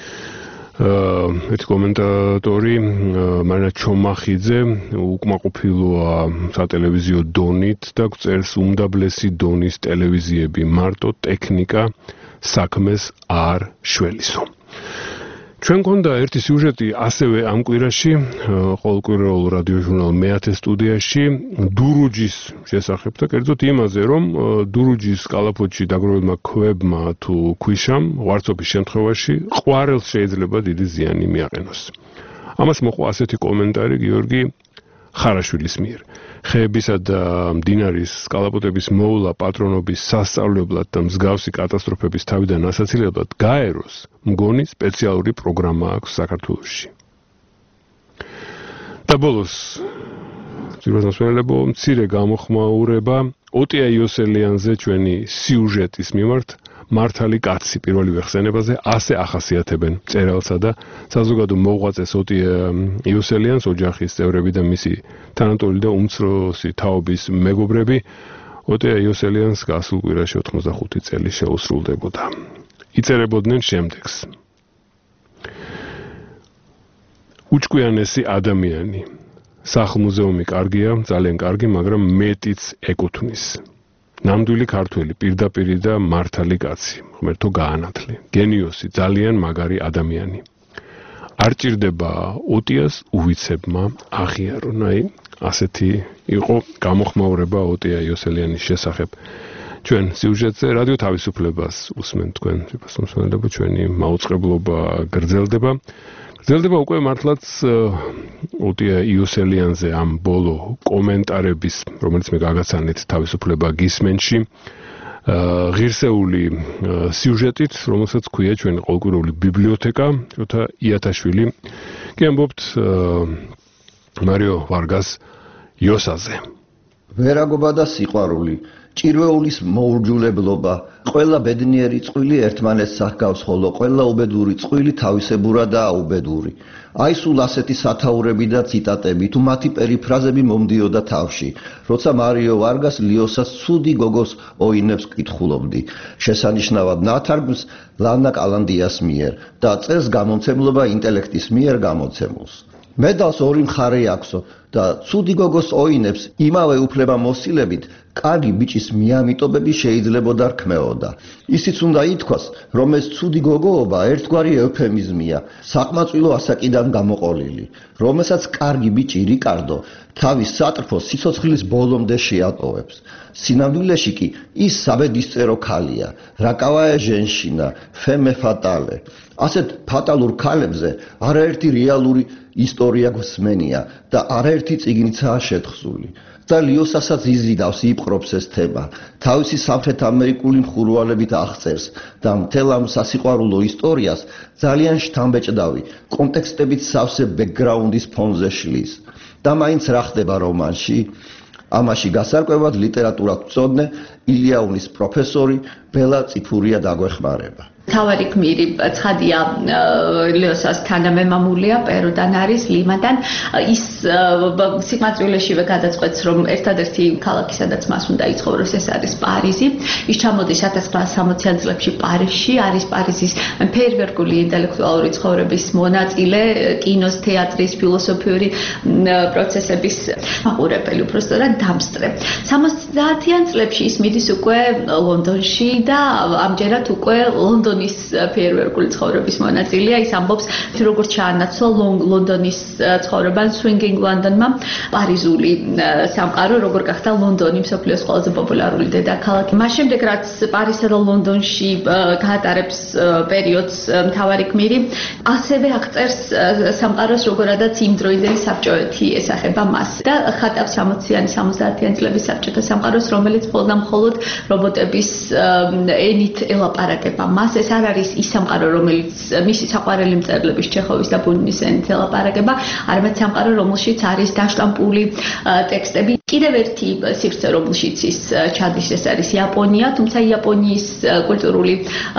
ეს კომენტატორი მარინა ჩომახიძე უკმაყოფილოა სატელევიზიო დონით და წერს: "უმდაბლესი დონის ტელევიზიები მარტო ტექნიკა საქმეს არ შველისო." ჩვენ გქონდა ერთი სიუჟეტი ასევე ამ კვირაში, ყოველკვირეულ რადიო ჟურნალ მე-10 სტუდიაში დურუჯის შესახებ და კერძოდ იმაზე, რომ დურუჯის კალაპოტში დაგროვილმა ქვებმა თუ ქვიშამ ვარცობის შემთხვევაში ყვარელს შეიძლება დიდი ზიანი მიაყენოს. ამას მოყვა ასეთი კომენტარი გიორგი ხარაშვილის მიერ: "ხეებისა და მდინარის კალაპოტების მოვლა პატრონობის სასწავლებლად და მსგავსი კატასტროფების თავიდან ასაცილებლად გაეროს მგონი სპეციალური პროგრამა აქვს საქართველოში." და ბოლოს ძიროსნოსმელებო მცირე გამოხმაურება ოტია იოსელიანზე ჩვენი სიუჟეტის მიმართ. მართალი კაცი პირველივე ხსენებაზე ასე ახასიათებენ მწერალსა და საზოგადო მოღვაწეს ოტია იოსელიანს ოჯახის წევრები და მისი თანატოლი და უმცროსი თაობის მეგობრები. ოტია იოსელიანს გასულ კვირაში 85 წელი შეუსრულდებოდა. იწერებოდნენ შემდეგს: "უჭკვიანესი ადამიანი. სახლ-მუზეუმი კარგია, ძალიან კარგი, მაგრამ მეტიც ეკუთვნის. ნამდვილი ქართველი, პირდაპირი და მართალი კაცი, ღმერთო გაანათლე. გენიოსი, ძალიან მაგარი ადამიანი. არ ჭირდება ოტიას უვიცებმა აღიარონ." აი, ასეთი იყო გამოხმაურება ოტია იოსელიანის შესახებ. ჩვენ სიუჟეტზე რადიო თავისუფლებას უსმენთ თქვენ, მოსმენელებო, ჩვენი მაუწყებლობა გრძელდება. გრძელდება უკვე მართლაც ოტია იოსელიანზე ამ ბოლო კომენტარების, რომელიც მე გაგაცანეთ თავისუფლება გისმენში, ღირსეული სიუჟეტით, რომელსაც ქვია ჩვენი ყოველკვირეული ბიბლიოთეკა, როცა იათაშვილი კი ამბობთ მარიო ვარგას იოსაზე. ვერაგობა და სიყვარული, ჭირვეულის მოურჯულებლობა, ყველა ბედნიერი წყვილი ერთმანეთს აღგავს, ხოლო ყველა უბედური წყვილი თავისებურა და აუბედური. აი სულ ასეთი სათაურები და ციტატები თუ მათი პერიფრაზები მომდიოდა თავში, როცა მარიო ვარგას ლიოსას ცუდი გოგოს ოინებს კითხულობდი. შესანიშნავად ნათარგმნს ლანა კალანდიას მიერ და წერს გამომცემლობა ინტელექტის მიერ გამოცემულს. მედალს ორი მხარე აქვსო და ცუდი გოგოს ოინებს იმავე უფლებამოსილებით კარგი ბიჭის მიამიტობები შეიძლებოდა რქმეოდა. ისიც უნდა ითქვას, რომ ეს ცუდი გოგოობა ერთგვარი ევფემიზმია, საყმაწვილო ასაკიდან გამოყოლილი, რომელსაც კარგი ბიჭი რიკარდო თავის სატრფოს სიცოცხლის ბოლომდე შეატოვებს. სინამდვილეში კი ის საბედისწერო ქალია, რაკავაე ჟენშინა, ფემე ფატალე. ასეთ ფატალურ ქალებზე არაერთი რეალური ისტორია გვსმენია და არაერთი წიგნიცაა შეთხზული. და ლიოსასაც იზიდავს იპყრობს ეს თემა. თავისი სამხრეთ ამერიკული მხურვალებით აღწერს და მთელ ამ სასიყვარულო ისტორიას ძალიან შთამბეჭდავი კონტექსტებით სავსე ბექგრაუნდის ფონზე შლის. და მაინც რა ხდება რომანში? ამაში გასარკვევად ლიტერატურათმცოდნე ილიაუნის პროფესორი ბელა წიფურია დაგვეხმარება. თავარი გმირი ცხადია ლეოსას თანამემამულია პერუდან არის ლიმადან ის სიკვდილეშივე გადაწყვეტს რომ ერთადერთი ქალაქი სადაც მას უნდა იცხოვროს ეს არის პარიზი ის ჩამოდის 1960-იან წლებში პარიზში არის პარიზის ფეიერვერკული ინტელექტუალური ცხოვრების მონაწილე კინოს თეატრის ფილოსოფიური პროცესების მაყურებელი უბრალოდ დამსწრე 60-იან წლებში ის მიდის უკვე ლონდონში და ამჯერად უკვე ლონდონის ფეიერვერკული ცხოვრების მონაწილეა ის ამბობს როგორც ჩაანაცვლა ლონდონის ცხოვრებან swinging London-მა პარიზული სამყარო როგორ გახდა ლონდონი მსოფლიოს ყველაზე პოპულარული დედაქალაქი მას შემდეგ რაც პარიზსა და ლონდონში გაატარებს პერიოდს მთავარი გმირი ასევე აღწერს სამყაროს როგორადაც იმდროინდელი საბჭოეთი ესახება მას და ხატავს 60-იანი 70-იანი წლების საბჭოთა სამყაროს რომელიც მხოლოდ რობოტების ენით ელაპარაკება მას ეს არ არის ის სამყარო რომელიც მისი საყვარელი მწერლების ჩეხოვის და ბუნინის ენით ელაპარაკება არამედ სამყარო რომელშიც არის დაშტამპული ტექსტები კიდევ ერთი სივრცე რომელშიც ის ჩადის ეს არის იაპონია თუმცა იაპონიის კულტურული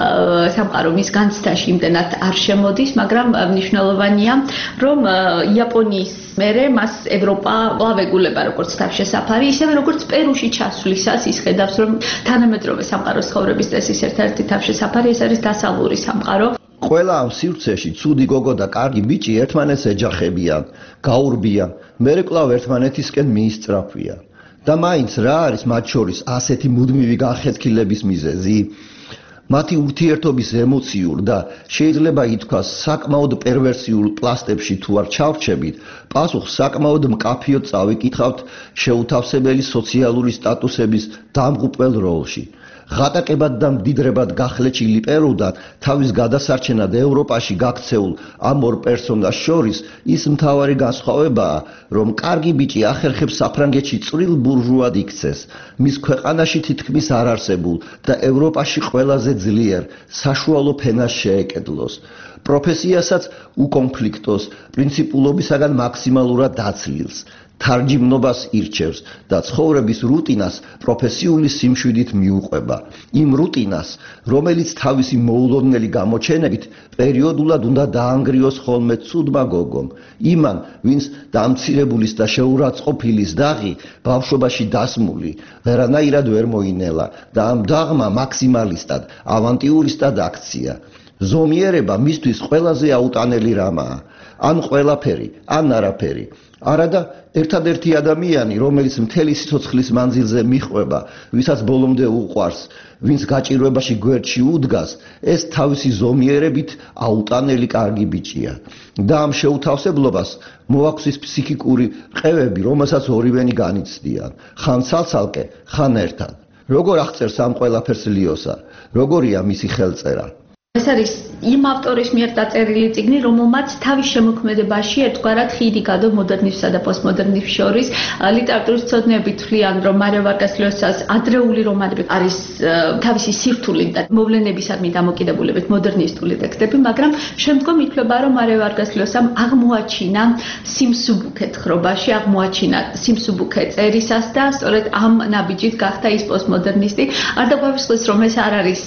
სამყარო მის განცდაში იმდენად არ შემოდის მაგრამ მნიშვნელოვანია რომ იაპონიის მერე მას ევროპა ლავეგულება როგორც თავშესაფარი ისევე როგორც პერუში ჩასვლისას ის ხედავს რომ თანამედროვე სამყაროს ცხოვრების წესის ერთ-ერთი თავშესაფარი ეს არის დასავლური სამყარო ყველა ამ სივრცეში ცუდი გოგო და კარგი ბიჭი ერთმანეთს ეჯახებიან, გაურბიან, მერე კვლავ ერთმანეთისკენ მიისწრაფვიან. და მაინც რა არის მათ შორის ასეთი მუდმივი განხეთქილების მიზეზი? მათი ურთიერთობის ემოციურ და შეიძლება ითქვას საკმაოდ პერვერსიულ პლასტებში თუ არ ჩავრჩებით, პასუხს საკმაოდ მკაფიოდ წავიკითხავთ შეუთავსებელი სოციალური სტატუსების დამღუპველ როლში. ღატაკებად და მდიდრებად გახლეჩილი პერუდან თავის გადასარჩენად ევროპაში გაქცეულ ამ ორ პერსონაჟს შორის ის მთავარი განსხვავებაა, რომ კარგი ბიჭი ახერხებს საფრანგეთში წვრილ ბურჟუად იქცეს, მის ქვეყანაში თითქმის არ არსებულ და ევროპაში ყველაზე ძლიერ საშუალო ფენას შეეკედლოს. პროფესიასაც უკონფლიქტოს, პრინციპულობისაგან მაქსიმალურად დაცლილს. თარჯიმნობას ირჩევს და ცხოვრების რუტინას პროფესიული სიმშვიდით მიუყვება. იმ რუტინას, რომელიც თავისი მოულოდნელი გამოჩენებით პერიოდულად უნდა დაანგრიოს ხოლმე ცუდმა გოგომ. იმან, ვინც დამცირებულის და შეურაცხყოფილის დაღი ბავშვობაში დასმული, ვერანაირად ვერ მოინელა და ამ დაღმა მაქსიმალისტად, ავანტიურისტად აქცია. ზომიერება მისთვის ყველაზე აუტანელი რამაა. ან ყველაფერი, ან არაფერი. არადა ერთადერთი ადამიანი, რომელიც მთელი სიცოცხლის მანძილზე მიჰყვება, ვისაც ბოლომდე უყვარს, ვინც გაჭირვებაში გვერდში უდგას, ეს თავისი ზომიერებით აუტანელი კარგი ბიჭია. და ამ შეუთავსებლობას მოაქვს ის ფსიქიკური ყევები, რომელსაც ორივენი განიცდიან, ხან ცალ-ცალკე, ხან ერთად. როგორ აღწერს ამ ყველაფერს ლიოსა? როგორია მისი ხელწერა? ეს არის იმ ავტორის მიერ დაწერილი წიგნი, რომელმაც თავის შემოქმედებაში ერთგვარად ხიდი გადო მოდერნიზმსა და პოსტმოდერნიზმს შორის. ლიტერატურის მცოდნეები თვლიან, რომ მარია ვარგას ლიოსას ადრეული რომანები არის თავისი სირთულით და მოვლენებისადმი დამოკიდებულებით მოდერნისტული ტექსტები, მაგრამ შემდგომ ითვლება, რომ მარია ვარგას ლიოსამ აღმოაჩინა სიმსუბუქე თხრობაში, აღმოაჩინა სიმსუბუქე წერისას და სწორედ ამ ნაბიჯით გახდა ის პოსტმოდერნისტი. არ დაგვაგვისხლოს, რომ ეს არ არის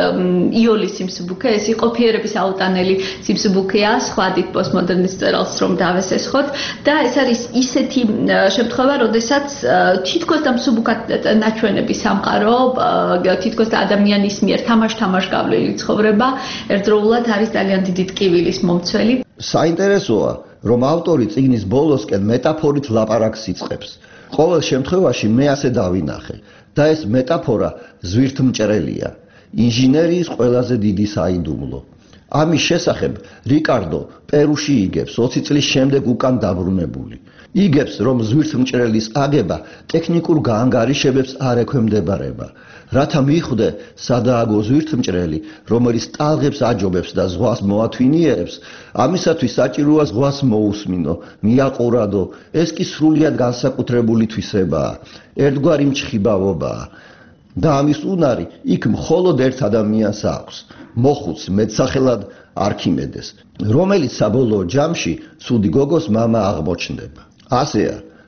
იოლის სიმსუბუქე, ეს იყო ფიერების აუტანელი სიმსუბუქეა, სხვადით პოსტმოდერნის წერალს რომ დავესესხოთ და ეს არის ისეთი შემთხვევა, როდესაც თითქოს და მსუბუქად ნაჩვენები სამყარო, თითქოს და ადამიანის მიერ თამაშ-თამაშ გავლილი ცხოვრება, ერთდროულად არის ძალიან დიდი ტკივილის მომცველი. საინტერესოა, რომ ავტორი წიგნის ბოლოსკენ მეტაფორით ლაპარაკს იწყებს. ყოველ შემთხვევაში მე ასე დავინახე და ეს მეტაფორა ზვირთმჭრელია. ინჟინერიის ყველაზე დიდი საიდუმლო. ამის შესახებ რიკარდო პერუში იგებს 20 წლის შემდეგ უკან დაბრუნებული. იგებს, რომ ზვირთმჭრელის აგება ტექნიკურ გაანგარიშებებს არ ექვემდებარება. რათა მიხვდე სადააგო ზვირთმჭრელი, რომელიც ტალღებს აჯობებს და ზღვას მოათვინიერებს, ამისათვის საჭიროა ზღვას მოусმინო, მიაყურადო, ეს კი სრულიად განსაკუთრებული თვისებაა, ერთგვარი მჩხიბავობაა. და ამის უნარი იქ მხოლოდ ერთ ადამიანს აქვს, მოხუც მეტსახელად არქიმედეს, რომელიც საბოლოო ჯამში ცუდი გოგოს მამა აღმოჩნდება. ასეა,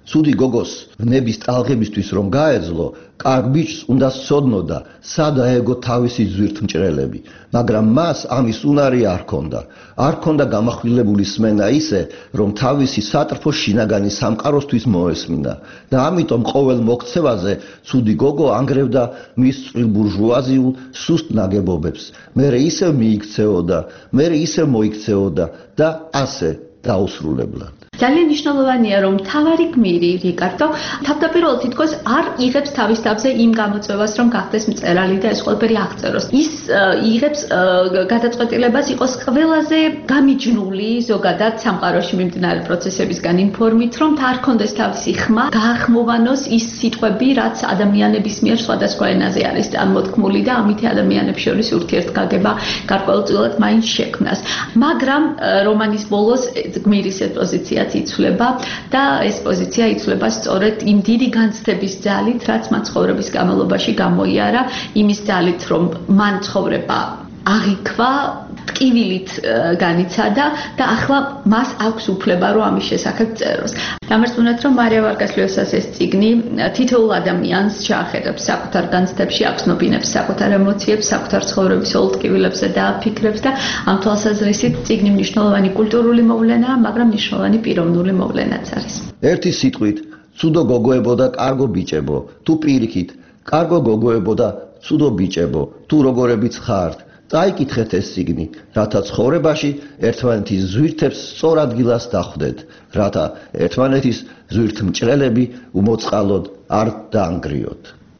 ცუდი გოგოს ვნების ტალღებისთვის რომ გაეძლო, კარგ ბიჭს უნდა სცოდნოდა, სად აეგო თავისი ზვირთმჭრელები, მაგრამ მას ამის უნარი არ ჰქონდა. არ ჰქონდა გამახვილებული სმენა ისე, რომ თავისი სატრფო შინაგანი სამყაროსთვის მოესმინა და ამიტომ ყოველ მოქცევაზე ცუდი გოგო ანგრევდა მის წვრილ ბურჟუაზიულ სუსტ ნაგებობებს. მერე ისევ მიიქცეოდა, მერე ისევ მოიქცეოდა და ასე დაუსრულებლად. ძალიან მნიშვნელოვანია, რომ თავარი გმირი რიკარდო თავდაპირველად თითქოს არ იღებს თავის თავზე იმ გამოწვევას, რომ გახდეს მწერალი და ეს ყველაფერი აღწეროს. ის იღებს გადაწყვეტილებას იყოს ყველაზე გამიჯნული ზოგადად სამყაროში მიმდინარე პროცესებისგან იმ ფორმით, რომ არ ქონდეს თავისი ხმა, გაახმოვანოს ის სიტყვები, რაც ადამიანების მიერ სხვადასხვა ენაზე არის წარმოთქმული და ამითი ადამიანებს შორის ურთიერთგაგება გარკვეულწილად მაინც შექმნას. მაგრამ რომანის ბოლოს გმირის პოზიცია იცვლება და ეს პოზიცია იცვლება სწორედ იმ დიდი განცდების ძალით, რაც მან ცხოვრების განმავლობაში გამოიარა, იმის ძალით, რომ მან ცხოვრება აღიქვა, ტკივილით განიცადა და ახლა მას აქვს უფლება, რომ ამის შესახებ წეროს. დამარწმუნეთ, რომ მარია ვარგას ლიოსას ეს წიგნი თითოეულ ადამიანს ჩაახედებს საკუთარ განცდებში, აცნობინებს საკუთარ ემოციებს, საკუთარ ცხოვრების ოღონდ ტკივილებზე და ფიქრებს და ამ თვალსაზრისით წიგნი მნიშვნელოვანი კულტურული მოვლენაა, მაგრამ მნიშვნელოვანი პიროვნული მოვლენაც არის. ერთი სიტყვით, ცუდო გოგოებო და კარგო ბიჭებო, თუ პირიქით, კარგო გოგოებო და ცუდო ბიჭებო, თუ როგორებიც ხართ, წაიკითხეთ ეს წიგნი, რათა ცხოვრებაში ერთმანეთის ზვირთებს სწორ ადგილას დახვდეთ, რათა ერთმანეთის ზვირთმჭრელები უმოწყალოდ არ დაანგრიოთ.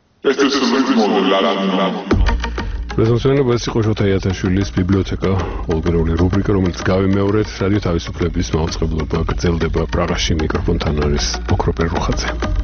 მეზონსენობა ეს იყო შოთა იათაშვილის ბიბლიოთეკა, ოლგერული რუბრიკა, რომელიც გავიმეორეთ რადიო თავისუფლების მაუწყებლობა გრძელდება პრაღაში. მიკროფონთან არის ოქროპერ რუხაძე.